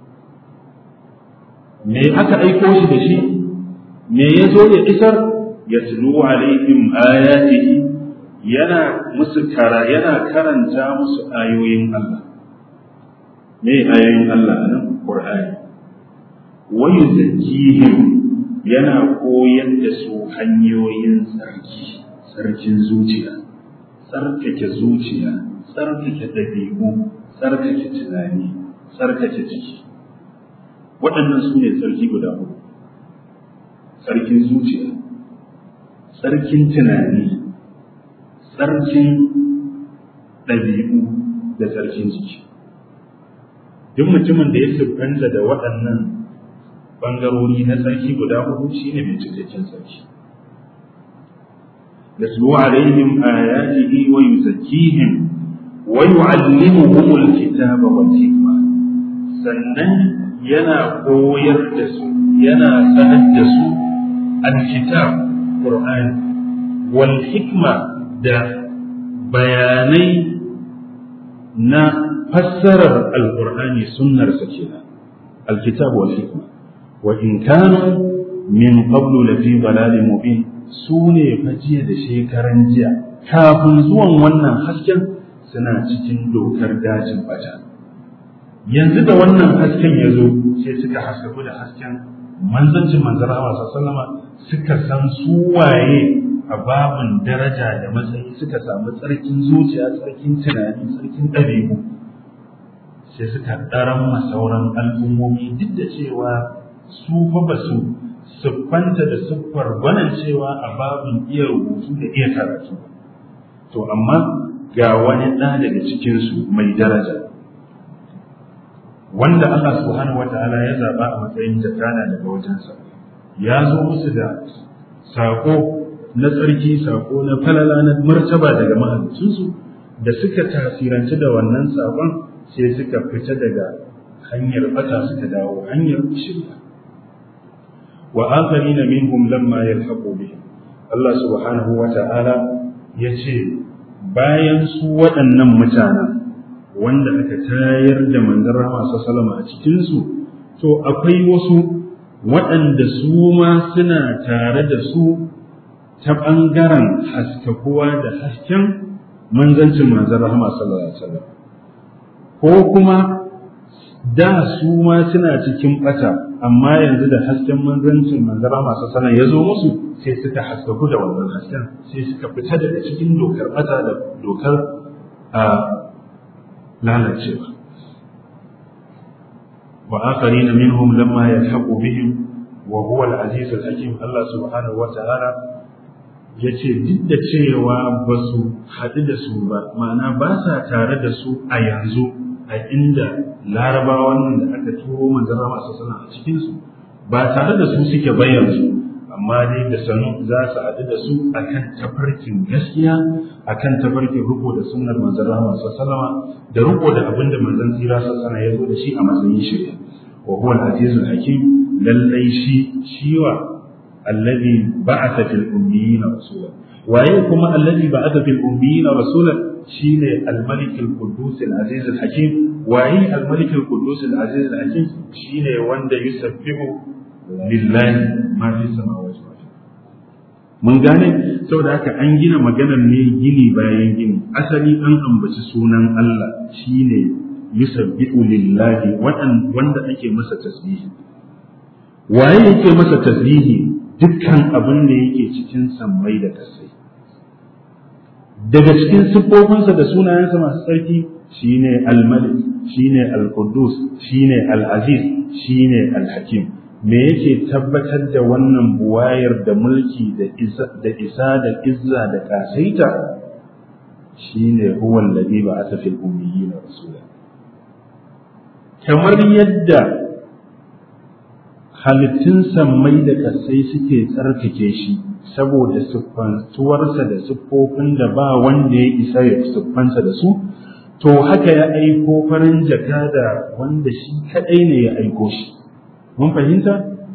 me aka aiko shi da shi me ya zo ya isar ya tulu alaihim ayatihi yana musu kara yana karanta musu ayoyin Allah me ayoyin Allah nan Qur'ani wa yuzakkihim yana koyar da su hanyoyin tsarki tsarkin zuciya tsarkake zuciya tsarkake dabi'u tsarkake tunani tsarkake ciki waɗannan su ne tsarki guda uku tsarkin zuciya tsarkin tunani tsarkin ɗabi'u da tsarkin jiki duk mutumin da ya siffanta da waɗannan ɓangarori na tsarki guda hudu shine mai cikakken tsarki yatlu alaihim ayatihi wa yuzakkihim wa yu'allimuhum alkitaba wal hikma sannan yana koyar da su yana sanar da su alkitab qur'ani wal hikma da bayanai na fassarar alqur'ani sunnar sa kenan alkitab wal hikma wa in kanu min qablu lafi dalalin mubin sune fajiya da shekaran jiya kafin zuwan wannan hasken suna cikin dokar dajin bata yanzu da wannan hasken ya zo sai suka haskaku da hasken manzancin manzara wa sallama suka san su waye a babin daraja da matsayi suka samu tsarkin zuciya tsarkin tunani tsarkin ɗabi'u sai suka ɗaran sauran al'ummomi duk da cewa su fa ba su siffanta da siffar gwanan cewa a babin iya rubutu da iya karatu to amma ga wani ɗa daga cikinsu mai daraja wanda Allah subhanahu wata'ala ya zaɓa a matsayin jakana daga wajensa ya zo musu da saƙo na tsarki, saƙo na falala, na martaba daga mahalicinsu, da suka tasiranci da wannan saƙon sai suka fita daga hanyar bata suka dawo hanyar shirya. Wa akharina minhum lamma yalhaqu bihim, Allah subhanahu wata'ala ya ce bayan su waɗannan mutanen wanda aka tayar da manzon rahama sallallahu a cikinsu, to akwai wasu waɗanda su ma suna tare da su ta ɓangaren haskakuwa da hasken manzancin manzon rahama sallallahu alaihi wasallam, ko kuma da su ma suna cikin ɓata amma yanzu da hasken manzancin manzon rahama sallallahu alaihi wasallam ya zo musu sai suka haskaku da wannan hasken, sai suka fita daga cikin dokar ɓata da dokar a lalacewa. Wa akharina minhum lamma yalhaqu bihim wa huwa al-aziz al-hakim. Allah subhanahu wa ta'ala yace duk da cewa ba su haɗu da su ba, ma'ana ba sa tare da su a yanzu a inda larabawan da aka turo manzara masu sana a cikin su ba tare da su suke bayyana su, amma dai da sanu za su haɗu da su akan tafarkin gaskiya, akan tafarkin riko da sunnar manzon rahama sallama da riko da abin da manzon tsira sallama ya zo da shi a matsayin shari'a. Wa huwa al-azizul hakim, lallai shi shiwa alladhi ba'atha fil ummiyina rasula. Waye kuma alladhi ba'atha fil ummiyina rasula? Shine al-malik al-quddus al-aziz al-hakim. Waye al-malik al-quddus al-aziz al-hakim? Shine wanda yusabbihu lillahi ma fi samawati wa fil. Mun gane, saboda haka an gina maganar ne gini bayan gini. Asali an ambaci sunan Allah shine yusabbihu lillahi, wanda ake masa tasbihi. Waye yake masa tasbihi? Dukkan abin da yake cikin sammai da kasai. Daga cikin siffofinsa da sunayensa masu tsarki shine al-malik, shine al-quddus, shine al-aziz, shine al-hakim. Me yake tabbatar da wannan buwayar da mulki da isa da isa da izza da kasaita? Shine huwa alladhi ba'atha fil ummiyina rasula. Kamar yadda halittun sammai da kasai suke tsarkake shi saboda siffantuwarsa da siffofin da ba wanda ya isa ya siffanta da su, to haka ya aiko farin jaka da wanda shi kadai ne ya aiko shi. Mun fahimta?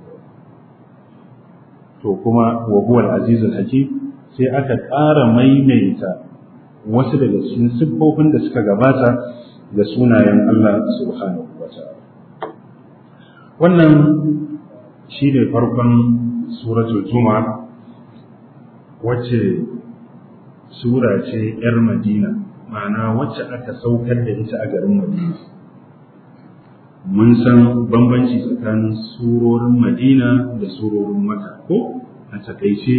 To kuma wa huwa al-azizul hakim, sai aka ƙara maimaita wasu daga cikin siffofin da suka gabata da sunayen Allah subhanahu wa ta'ala. Wannan shi ne farkon suratul Juma'a, wacce sura ce ‘yar Madina, ma'ana wacce aka saukar da ita a garin Madina. Mun san bambanci tsakanin surorin Madina da surorin Makka, ko a takaice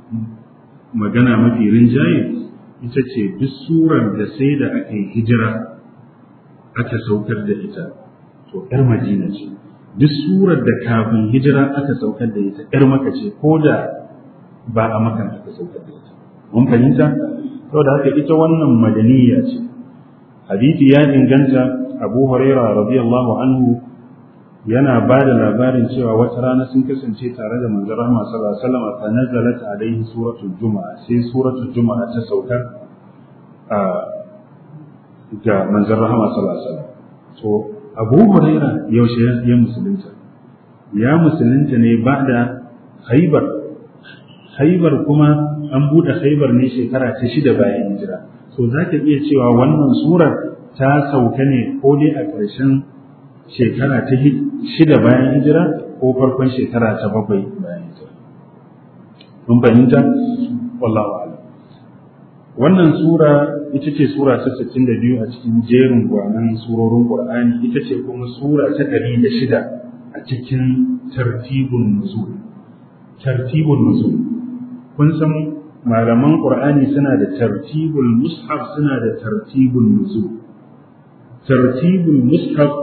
magana mafi rinjaye ita ce duk surar da sai da aka yi hijira aka saukar da ita, to ‘yar Madina ce. Duk surar da kafin hijira aka saukar da ita ‘yar Makka ce, ko da ba a Makka aka saukar da ita. Mun fahimta? Saboda haka ita wannan madaniya ce. Hadisi ya inganta, Abu Huraira radiyallahu anhu yana ba da labarin cewa wata rana sun kasance tare da manzon Rahma sallallahu alaihi wasallam, fa nazalat alaihi suratul Juma'a, sai suratul Juma'a ta sauka a ga manzon Rahma sallallahu alaihi wasallam. So Abu Huraira yaushe ya musulunta? Ya musulunta ne ba da Khaybar. Khaybar kuma an buɗe Khaybar ne shekara ta shida bayan hijira. So za ka iya cewa wannan surar ta sauka ne ko dai a ƙarshen shekara ta shida bayan hijira ko farkon shekara ta bakwai bayan hijira. Mun fahimta? Wallahu a'lam. Wannan sura ita ce sura ta sittin da biyu a cikin jerin gwanan surorin Qur'ani, ita ce kuma sura ta ɗari da shida a cikin tartibun nuzul. Tartibun nuzul. Kun san malaman Qur'ani suna da tartibul mushaf, suna da tartibun nuzul. Tartibul mushaf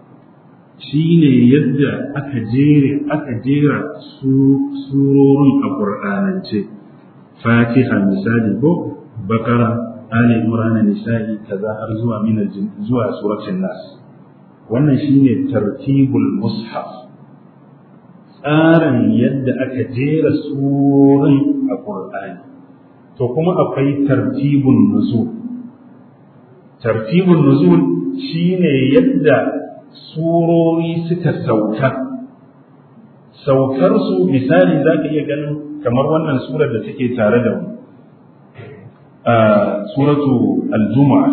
shine yadda aka jere aka jera su surorin a Qur'anance. Fatiha misali ko bakara ali imran nisa'i kaza har zuwa min zuwa suratul nas. Wannan shine tartibul mushaf, tsarin yadda aka jera surorin a Qur'ani. To kuma akwai tartibun nuzul. Tartibun nuzul shine yadda surori suka sauka. Saukar su misali zaka iya ganin kamar wannan surar da take tare da mu. A suratu al-Jumu'ah.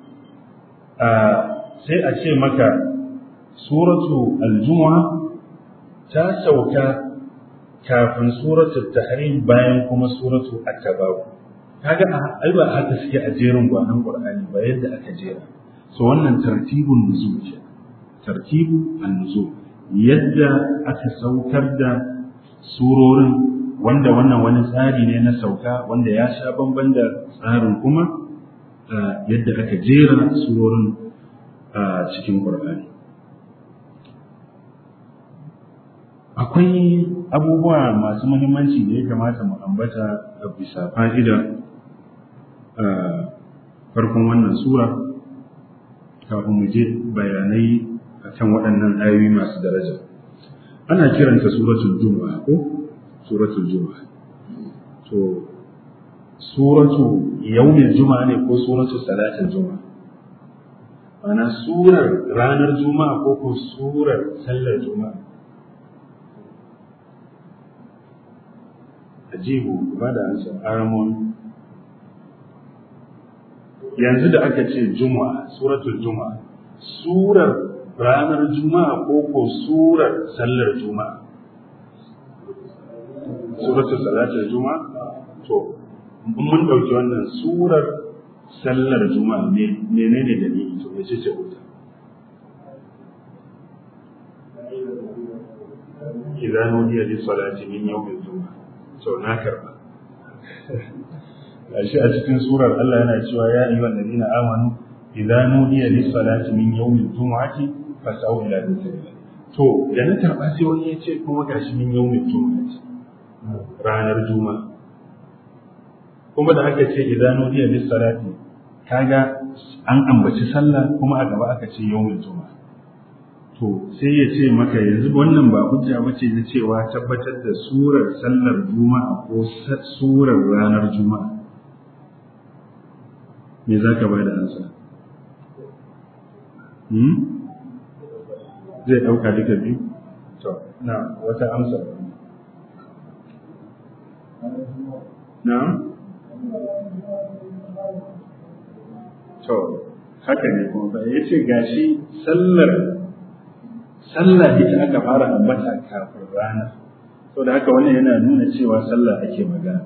Sai a ce maka suratu al-Jumu'ah ta sauka kafin suratul tahrim bayan kuma suratu at-Tabawun. Kaga ai ba haka suke a jerin gwanan Qur'ani ba yadda aka jera. So wannan tartibun nuzul ce. Tartibu an-nuzul yadda aka saukar da surorin, wanda wannan wani tsari ne na sauka wanda ya sha bamban da tsarin kuma yadda aka jera surorin a cikin Qur'ani. Akwai abubuwa masu muhimmanci da ya kamata mu ambata a bisa fa'ida a farkon wannan sura kafin mu je bayanai akan waɗannan ayoyi masu daraja. Ana kiranta suratul Jumu'ah ko suratul Jumu'ah. To suratu yawmil Juma'a ne ko suratul salatul Juma'a? Ana surar ranar Juma'a ko ko surar sallar Juma'a? Ajibu ba da ansa aramon. Yanzu da aka ce Juma'a, suratul Juma'a, surar ranar Juma'a ko ko surar sallar Juma'a? Suratul salatul Juma'a? To, mun ɗauki wannan surar sallar Juma'a ne, menene dalili to mece ce wuta? Idan nudiya li salati min yawmil Juma'a. To na karba. Gashi a cikin surar Allah yana cewa ya ayyuhal ladina amanu idza nudiya lis salati min yawmil jumu'ati fas'au ila dhikrillah. To da na karba sai wani ya ce kuma gashi min yawmil jumu'ati ranar juma'a. Kuma da aka ce idza nudiya lis salati kaga an ambaci sallah kuma a gaba aka ce yawmil juma'a. To sai ya ce maka yanzu wannan ba hujja bace na cewa tabbatar da surar sallar juma'a ko surar ranar juma'a. Me za ka ba da ansa? Hmm? Zai ɗauka duka biyu? To, na wata amsa. Na? To, haka ne kuma ba ya ce gashi sallar sallah ita aka fara ambata kafin rana. To da haka wannan yana nuna cewa sallah ake magana.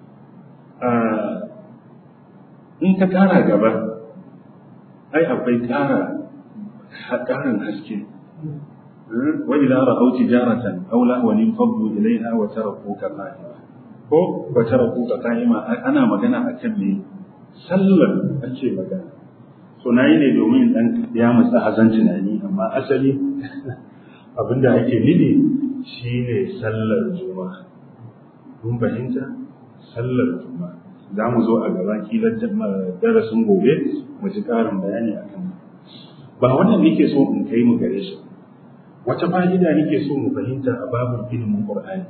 In ka ƙara gaba, ai akwai ƙara ƙarin haske. Wa idza ra'aw tijaratan aw lahwan faddu ilayha wa tarakuka qa'ima. Ko wa tarakuka qa'ima ana magana akan me sallar ake magana. So nayi ne domin dan ya mutsa hazan tunani, amma asali abinda ake nufi shine sallar juma'a. Mun fahimta sallar juma'a. Za mu zo a gaba kila darasin gobe mu ji ƙarin bayani a kan ba wannan nake so in kai mu gare shi, wata fa'ida nake so mu fahimta a babin ilimin Qur'ani.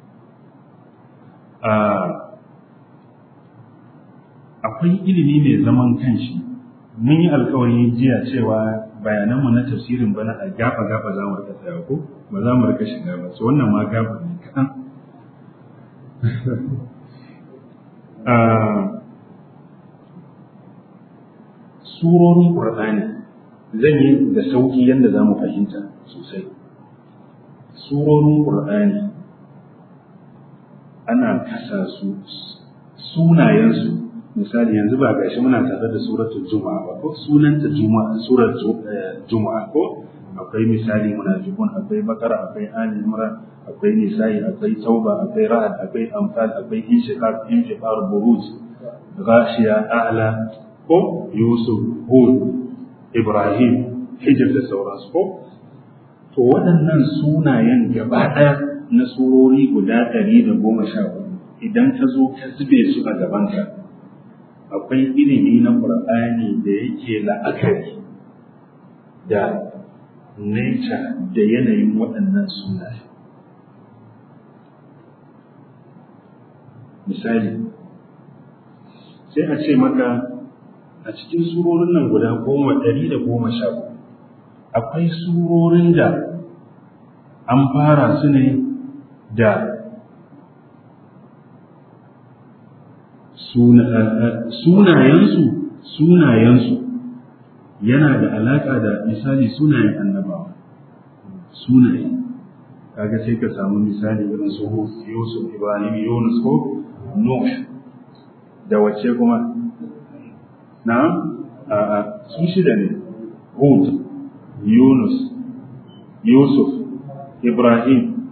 Akwai ilimi mai zaman kanshi. Mun yi alkawari jiya cewa bayananmu na tafsirin bana a gaba gaba za mu rika tsaya ko ba za mu rika shiga ba, so wannan ma gaba ne kaɗan. Surorin Qur'ani zan yi da sauƙi yadda za mu fahimta sosai. Surorin Qur'ani ana kasa su sunayensu, misali yanzu ba gashi muna tare da suratul Juma'a ba ko sunanta Juma'a, surar Juma'a ko akwai misali munafiqun, akwai Bakara, akwai Ali Imran, akwai Nisa'i, akwai Tauba, akwai Ra'd, akwai Anfal, akwai Inshiqaq, Inshiqaq, Buruj, Ghashiya, A'la, ko Yusuf, Hud, Ibrahim, Hijr da sauransu ko. To waɗannan sunayen gaba ɗaya na surori guda ɗari da goma sha hudu idan ka zo ka zube su a gabanka akwai ilimi na Qur'ani da yake la'akari da nature da yanayin waɗannan sunaye. Misali, sai a ce maka a cikin surorin nan guda goma ɗari da goma sha uku akwai surorin da an fara su ne da sunayensu sunayensu yana da alaƙa da misali sunayen annabawa sunaye kaga sai ka samu misali irin su Yusuf, Ibrahim, Yunus ko Nuh da wacce kuma na a su shida ne Hud, Yunus, Yusuf, Ibrahim,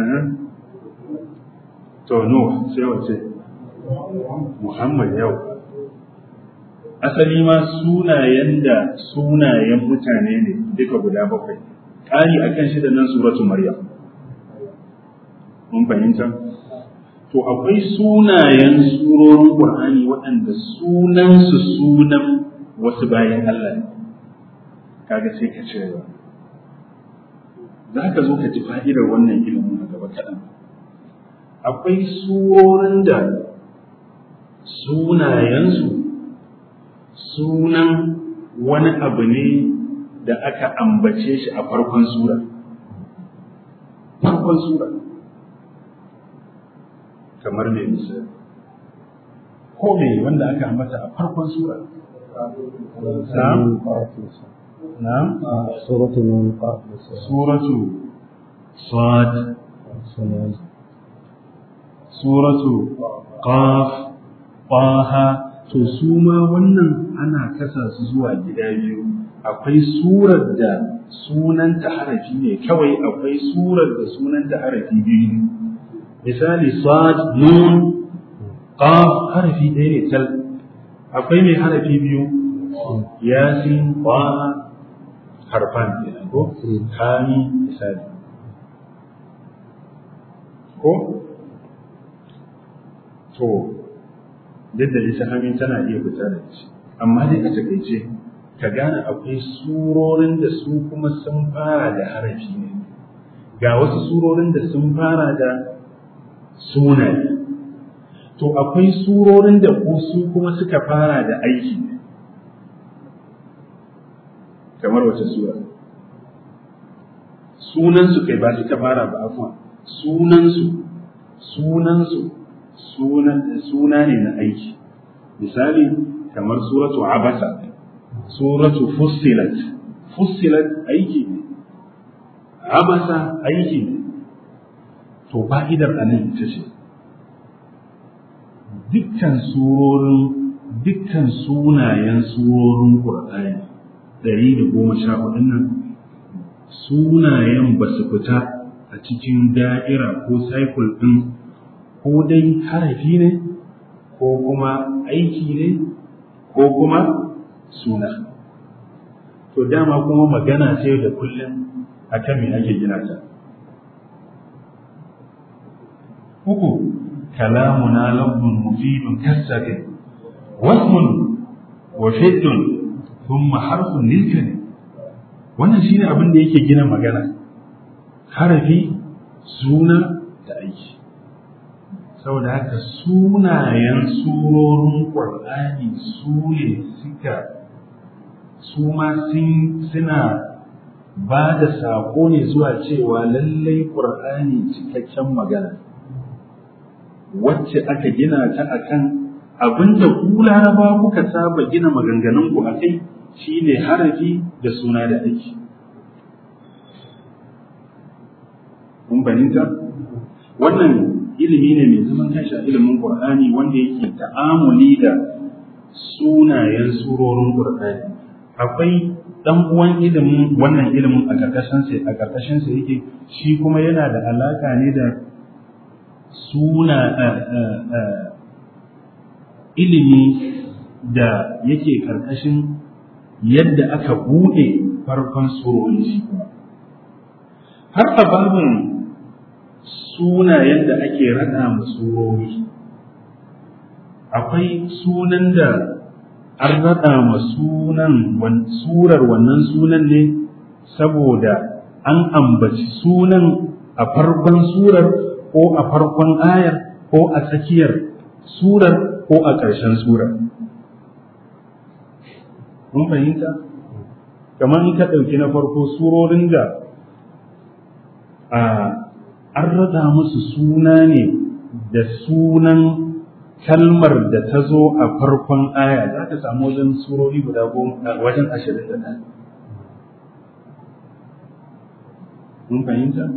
to Nuh sai wacce Muhammad yau. Asali ma sunayen da sunayen mutane ne duka guda bakwai. Ƙari a kan shi da nan suratu Maryam. Mun fahimta? To akwai sunayen surorin Qur'ani waɗanda sunansu sunan wasu bayan Allah ne. Kaga sai ka ce ba. Za ka zo ka ji fa'idar wannan ilimin a gaba kaɗan. Akwai surorin da sunayensu sunan wani abu ne da aka ambace shi a farkon sura. Farkon sura. Kamar mai misali. Ko me wanda aka ambata a farkon sura. Na'am. Na'am. Suratu Nun. Suratu Sad. Suratu Qaf. Taha. To su ma wannan ana kasa su zuwa gida biyu. Akwai surar da sunanta harafi ne kawai, akwai surar da sunanta harafi biyu ne. Misali Sad, Nun, Qaf harafi ɗaya ne tal. Akwai mai harafi biyu, Yasin, Taha, harfan kenan ko Hami misali. Ko? To, duk da ita hamin tana iya fita da shi, amma dai a takaice ka gane akwai surorin da su kuma sun fara da harafi ne, ga wasu surorin da sun fara da sunaye, to akwai surorin da su kuma suka fara da aiki ne, kamar wace sura sunansu kai ba suka fara ba afwan sunansu sunansu suna ne na aiki. Misali kamar suratu Abasa, suratu Fussilat. Fussilat aiki ne, Abasa aiki ne. To fa'idar anan ita ce dukkan surorin dukkan sunayen surorin Qur'ani ɗari da goma sha hudu nan sunayen ba su fita a cikin da'ira ko cycle ɗin ko dai harafi ne ko kuma aiki ne ko kuma suna. To dama kuma magana ce da kullum a kan me ake gina ta. Uku, kalamuna lafzun mufidun kassatin wasmun wa fi'lun thumma harfun lilkani. Wannan shine abin da yake gina magana. Harafi, suna da aiki. Saboda haka sunayen surorin Qur'ani su ne suka su ma suna ba da saƙo ne zuwa cewa lallai Qur'ani cikakken magana wacce aka gina ta akan abinda ku Laraba kuka saba gina maganganun ku akai shine harafi da suna da aiki. Mun bayyana wannan ilimi ne mai zaman kanshi a ilimin Qur'ani wanda yake ta'amuli da sunayen surorin Qur'ani. Akwai dan uwan ilimin wannan ilimin a karkashin sa a karkashin sa yake shi kuma yana da alaka ne da suna ilimi da yake karkashin yadda aka bude farkon surori shi har a babin sunayen da ake rada ma surori akwai sunan da an raɗa ma sunan surar wannan sunan ne saboda an ambaci sunan a farkon surar ko a farkon ayar ko a tsakiyar surar ko a ƙarshen surar. Mun fahimta? Kamar in ka ɗauki na farko surorin da an raɗa musu suna ne da sunan kalmar da ta zo a farkon aya za ka samu wajen surori guda goma wajen ashirin da ɗaya. Mun fahimta?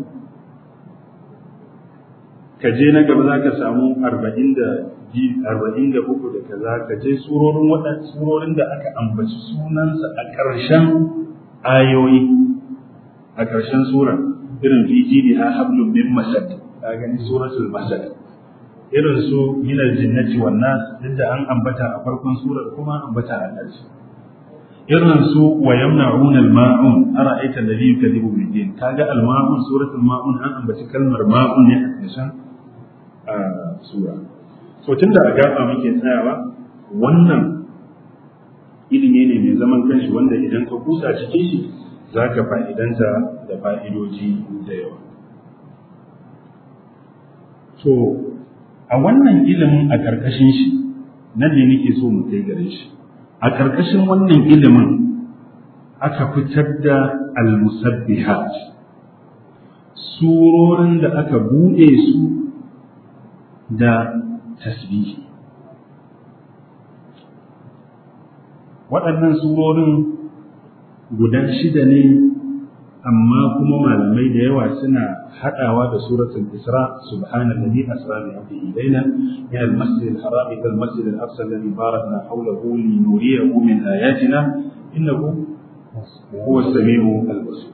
Ka je na gaba za ka samu arba'in da arba'in da uku da kaza ka je surorin waɗanda surorin da aka ambaci sunansa a ƙarshen ayoyi a ƙarshen sura irin fi jidiha hablum min masad ka gani suratul masad irin su min al-jinnati wan nas duk da an ambata a farkon surar kuma an ambata a ƙarshe irin su wa yamna'una al-ma'un ara'aita alladhi yukadibu bid-din kaga al-ma'un suratul ma'un an ambaci kalmar ma'un ne a ƙarshen sura. So tun da a gaba muke tsayawa wannan ilimi ne mai zaman kanshi wanda idan ka kusa cikin shi za ka fa'idanta da fa'idoji da yawa. To a wannan ilimin a ƙarƙashin shi nan ne nake so mu kai gare shi. A ƙarƙashin wannan ilimin aka fitar da al-musabbihat surorin da aka buɗe su da tasbihi. Waɗannan surorin guda shida ne amma kuma malamai da yawa suna haɗawa da suratul Isra subhanallazi asra bi abdihi laylan min al-masjid al-haram ila al-masjid al-aqsa alladhi barakna hawlahu linuriyahu min ayatina innahu huwa as-sami'u al-basir.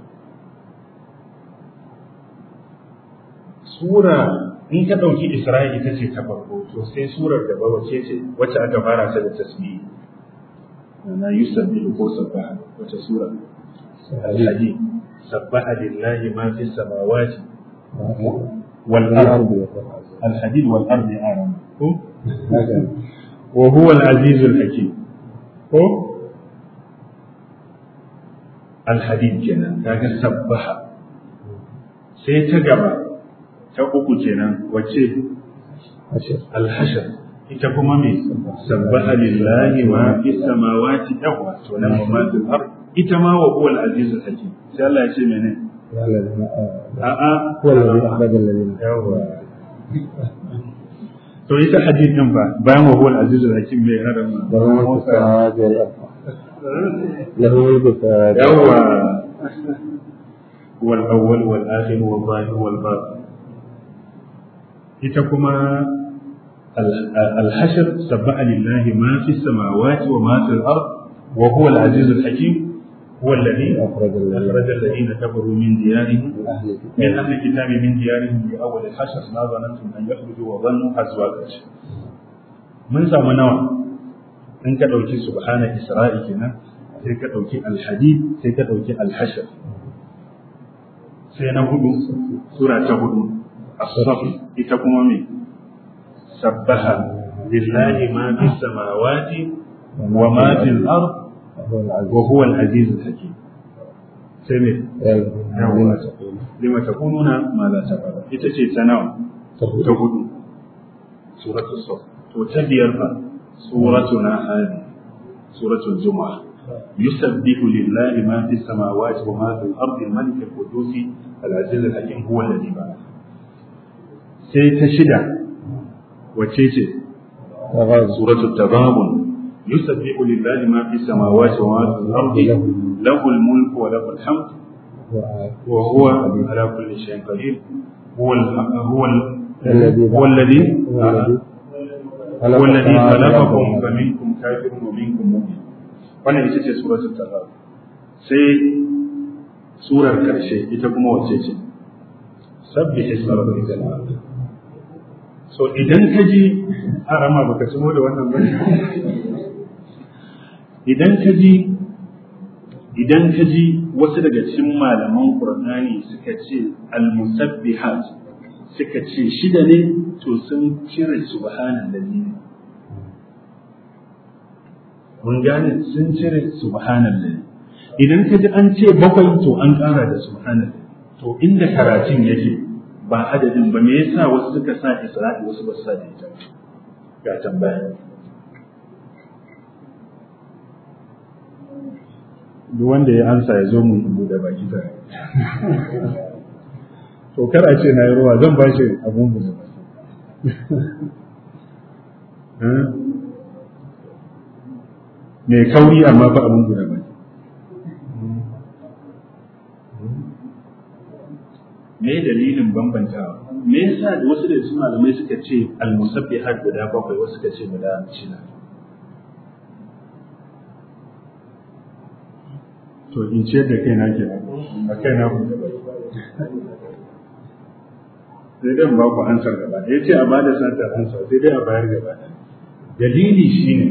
Sura in ka ɗauki Isra'i ita ce ta farko to sai surar da ba wace ce wacce aka fara ta da tasbihi na yusabbihu ko sabbaha wace sura al-hadid sabbaha lillahi ma fi samawati wal ardi al-hadid wal ardi aram ko wa huwa al-aziz al-hakim ko al-hadid kenan kaga sabbaha sai ta gaba ta uku kenan wacce al-hashr ita kuma me sabbaha lillahi ma fi samawati yawa to nan ma fil ard ita ma wa huwa al-aziz al-hakim sai Allah ya ce mene a a huwa al-aziz al-hakim yawa to ita hadith din ba bayan wa huwa al-aziz al-hakim bai hada ma lahu mulku yawa huwa al-awwal wal akhir wal zahir wal batin ita kuma الحشر سبح لله ما في السماوات وما في الأرض وهو العزيز الحكيم هو الذي أخرج الذين كفروا من ديارهم من أهل الكتاب من ديارهم لأول الحشر ما ظننتم أن يخرجوا وظنوا أزواجا من زمن نوع إن كدوكي سبحان إسرائيل كنا sai ka ɗauki alhadid sai ka ɗauki alhashar sai na hudu sura ta hudu as-saf ita kuma me sabbaha lillahi ma fi samawati wa ma fi al-ard wa huwa al-aziz al-hakim sai me lima takununa ma la tafara ita ce ta nawa ta hudu suratul saf to ta biyar fa suratuna hadi suratul jumu'ah يسبح لله ما في السماوات وما في الأرض الملك القدوس العزيز الحكيم هو الذي بعث سيتشدع وتشيتي سورة التغابن يسبح لله ما في السماوات وما في الأرض له الملك وله الحمد وهو على كل شيء قدير هو هو هو الذي هو الذي خلقكم فمنكم كافر ومنكم مؤمن wannan ita ce suratul taghabun sai surar karshe ita kuma wacce ce sabbih isma rabbikal a'la so idan ka ji arama baka tumo da wannan ba idan ka ji idan ka ji wasu daga cikin malaman qur'ani suka ce al-musabbihat suka ce shida ne to sun cire subhanallahi mun gane sun cire subhanallahi. Idan ka ji an ce bakwai to an ƙara da subhanallahi. To inda karatun yake ba adadin ba, me yasa wasu suka sa isra'i wasu ba su sa da ita ga tambaya. Duk wanda ya ansa ya zo mu buɗe baki tare. To kar a ce na yi ruwa, zan ba shi abun buɗe baki. Mai kauri amma ba abun buɗe baki. Me dalilin bambantawa? Me yasa da wasu da su malamai suka ce al-musabbihat guda bakwai, wasu suka ce guda shida? To in ce da kai na ke a kai na ku gaba. Sai dai ba ku ansar gaba. Ya ce a bada satar ansar sai dai a bayar gaba. Dalili shine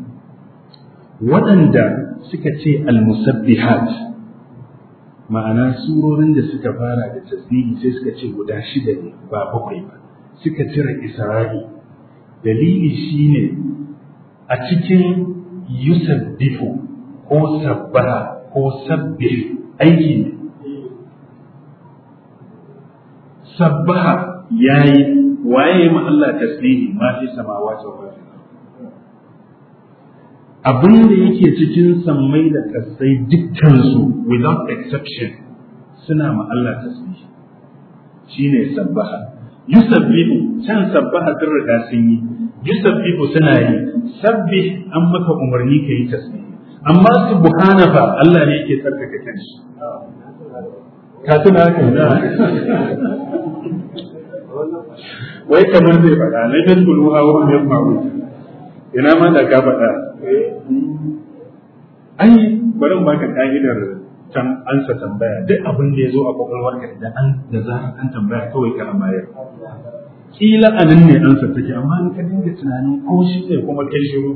waɗanda suka ce al-musabbihat, ma'ana surorin da suka fara da tasbihi sai suka ce guda shida ne ba bakwai ba, suka cire isra'i. Dalili shine a cikin yusabbihu ko sabbaha ko sabbih aiki ne. Sabbaha yayi waye ma Allah tasbihi ma fi samawati wa ma fi abin da yake cikin sammai da kasai dukkansu without exception suna ma Allah tasbih shine sabbaha. Yusabbihu can sabbaha sun riga sun yi, yusabbihu suna yi, sabbih an maka umarni ka yi tasbih, amma subhana fa Allah ne yake tsarkake kanshi. Ka tuna haka ne? Wai kamar zai faɗa na yadda wa hum yasma'un, ina ma da ka faɗa. Ai bari mu baka ka'idar can ansa tambaya, duk abin da ya zo a kwakwalwarka idan an da zarar an tambaya kawai ka amayar. Kila anan ne ansa take, amma in ka dinga tunanin ko shi ne kuma kai shiru.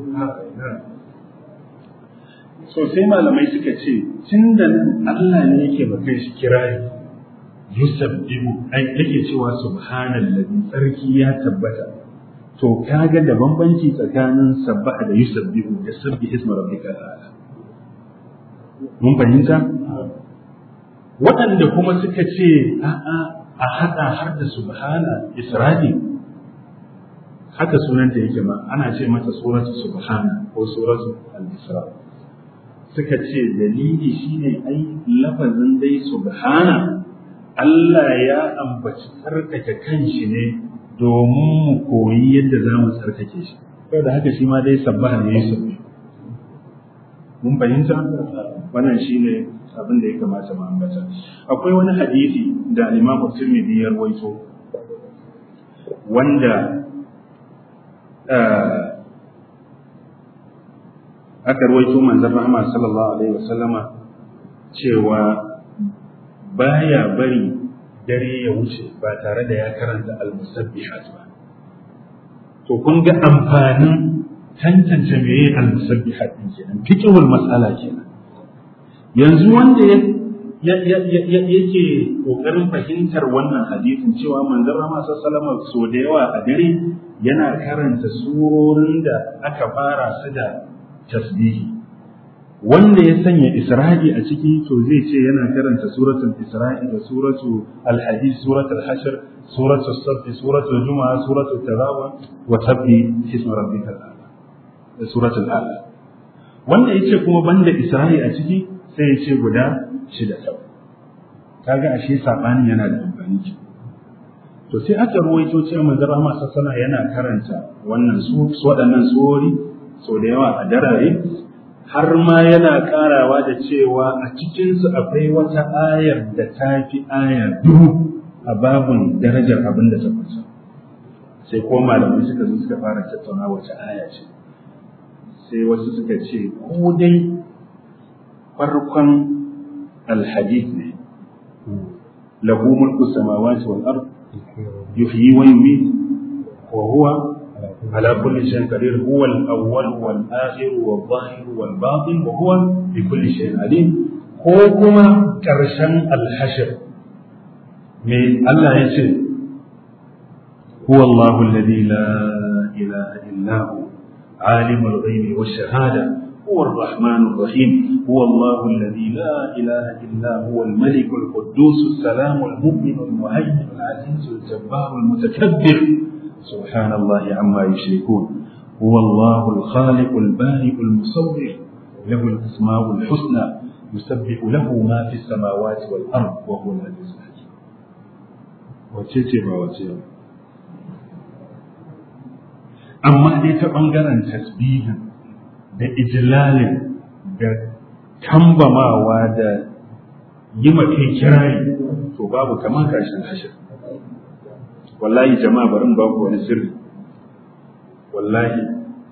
So sai malamai suka ce tun da Allah ne yake maka shi kirari yusabbihu, ai yake cewa subhanallahi, tsarki ya tabbata. To kaga da bambanci tsakanin sabbaha da yusabbihu da sabbi isma rabbika ala. Mun fahimta? Waɗanda kuma suka ce a'a a haɗa har da subhana isra'i, haka sunanta yake ma ana ce mata suratu subhana ko suratu al-isra. Suka ce dalili shine ai lafazin dai subhana Allah ya ambaci tsarkake kanshi ne domin mu koyi yadda za mu tsarkake shi. Saboda haka shi ma dai sabbaha ne Yusuf. Mun fahimta? Wannan shine abin da ya kamata mu ambata. Akwai wani hadisi da Imam Tirmidhi ya rawaito wanda aka rawaito manzon Muhammad sallallahu alaihi wasallama cewa baya bari dare ya wuce ba tare da ya karanta al-musabbihat ba. To kun ga amfanin tantance meye al-musabbihat din kenan, fiqhul mas'ala kenan. Yanzu wanda ya yake kokarin fahimtar wannan hadisin cewa manzon Muhammad sallallahu alaihi wasallam so da yawa a dare yana karanta surorin da aka fara su da tasbihi, wanda ya sanya isra'i a ciki to zai ce yana karanta suratul isra'i da suratul al-hadid, suratul hashr, suratul saff, suratul juma'a, suratul tarawih wa sabbi isma rabbikal a'la da suratul a'la. Wanda yace kuma banda isra'i a ciki sai ya ce guda shida. Kaga ashe sabanin yana da amfani. To sai aka ruwaito cewa manzon Rahama sallallahu yana karanta wannan su waɗannan surori sau da yawa a darare, har ma yana karawa da cewa a cikinsu akwai wata ayar da ta fi aya dubu a babun darajar abin da ta kusa. Sai ko malamai suka zo suka fara tattauna wace aya ce. Sai wasu suka ce ko dai farkon alhadith ne, lahu mulku samawati wal ard yuhyi wa yumiit wa huwa على كل شيء قدير، هو الأول والآخر والظاهر والباطن وهو بكل شيء عليم. كوكما كرشن الحشر من الله يشهد هو الله الذي لا إله إلا هو عالم الغيب والشهادة هو الرحمن الرحيم هو الله الذي لا إله إلا هو الملك القدوس السلام المؤمن المهيمن العزيز الجبار المتكبر سبحان الله عما يشركون هو الله الخالق البارئ المصور له الأسماء الحسنى يسبح له ما في السماوات والأرض وهو العزيز الحكيم. وتيتي ما وتيتي أما دي تبنغران تسبيح da ijlalin da tambamawa da yi kai kirari to babu kamar kashin hashir. Wallahi jama'a barin babu wani sirri, wallahi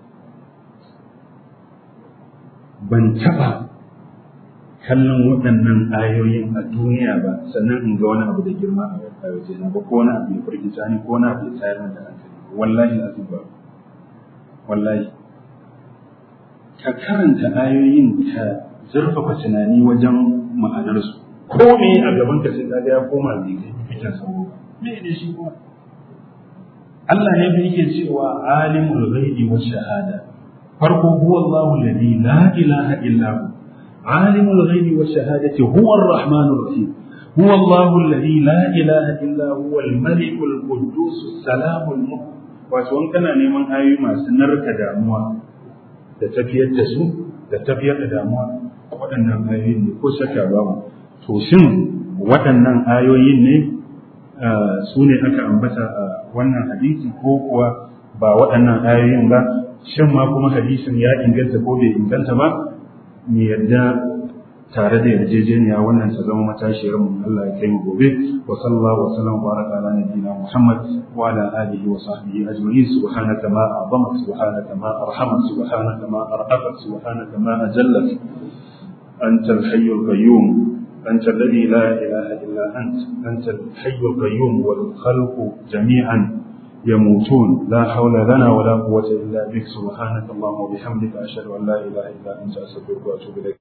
ban taɓa kallon waɗannan ayoyin a duniya ba sannan in ga wani abu da girma a waje na ba ko wani abu ya firgita ni ko wani abu ya tayar da hankali. Wallahi azim ba wallahi ka karanta ayoyin ka zurfafa tunani wajen ma'anarsu ko me a gaban ka sai ka ga ya koma ne kai fitan sauro me ne shi kuma Allah ne da yake cewa alimul ghaibi wash shahada farko huwa Allahu alladhi la ilaha illa hu alimul ghaibi wash shahadati huwa ar-rahmanur rahim huwa Allahu alladhi la ilaha illa huwa al-malikul quddus as-salamul mu'min. Wato in kana neman ayoyi masu narka damuwa da tafiyar da su da tafiyar da damuwa waɗannan ayoyin ne ko shakka babu. To shin waɗannan ayoyin ne su ne aka ambata a wannan hadisi ko kuwa ba waɗannan ayoyin ba? Shin ma kuma hadisin ya inganta ko bai inganta ba? Mu yadda tare da yarjejeniya wannan ta zama matashiyar mu. Allah ya kai mu gobe. Wa sallallahu wa sallam wa baraka ala nabiyyina Muhammad wa ala alihi wa sahbihi ajma'in. Subhanaka ma a'zamak, subhanaka ma arhamak, subhanaka ma arafat, subhanaka ma ajallat. Anta al-hayyul qayyum, anta alladhi la ilaha illa ant, anta al-hayyul qayyum wal khalqu jami'an يموتون لا حول لنا ولا قوة إلا بك سبحانك اللهم وبحمدك أشهد أن لا إله إلا أنت أستغفرك وأتوب إليك.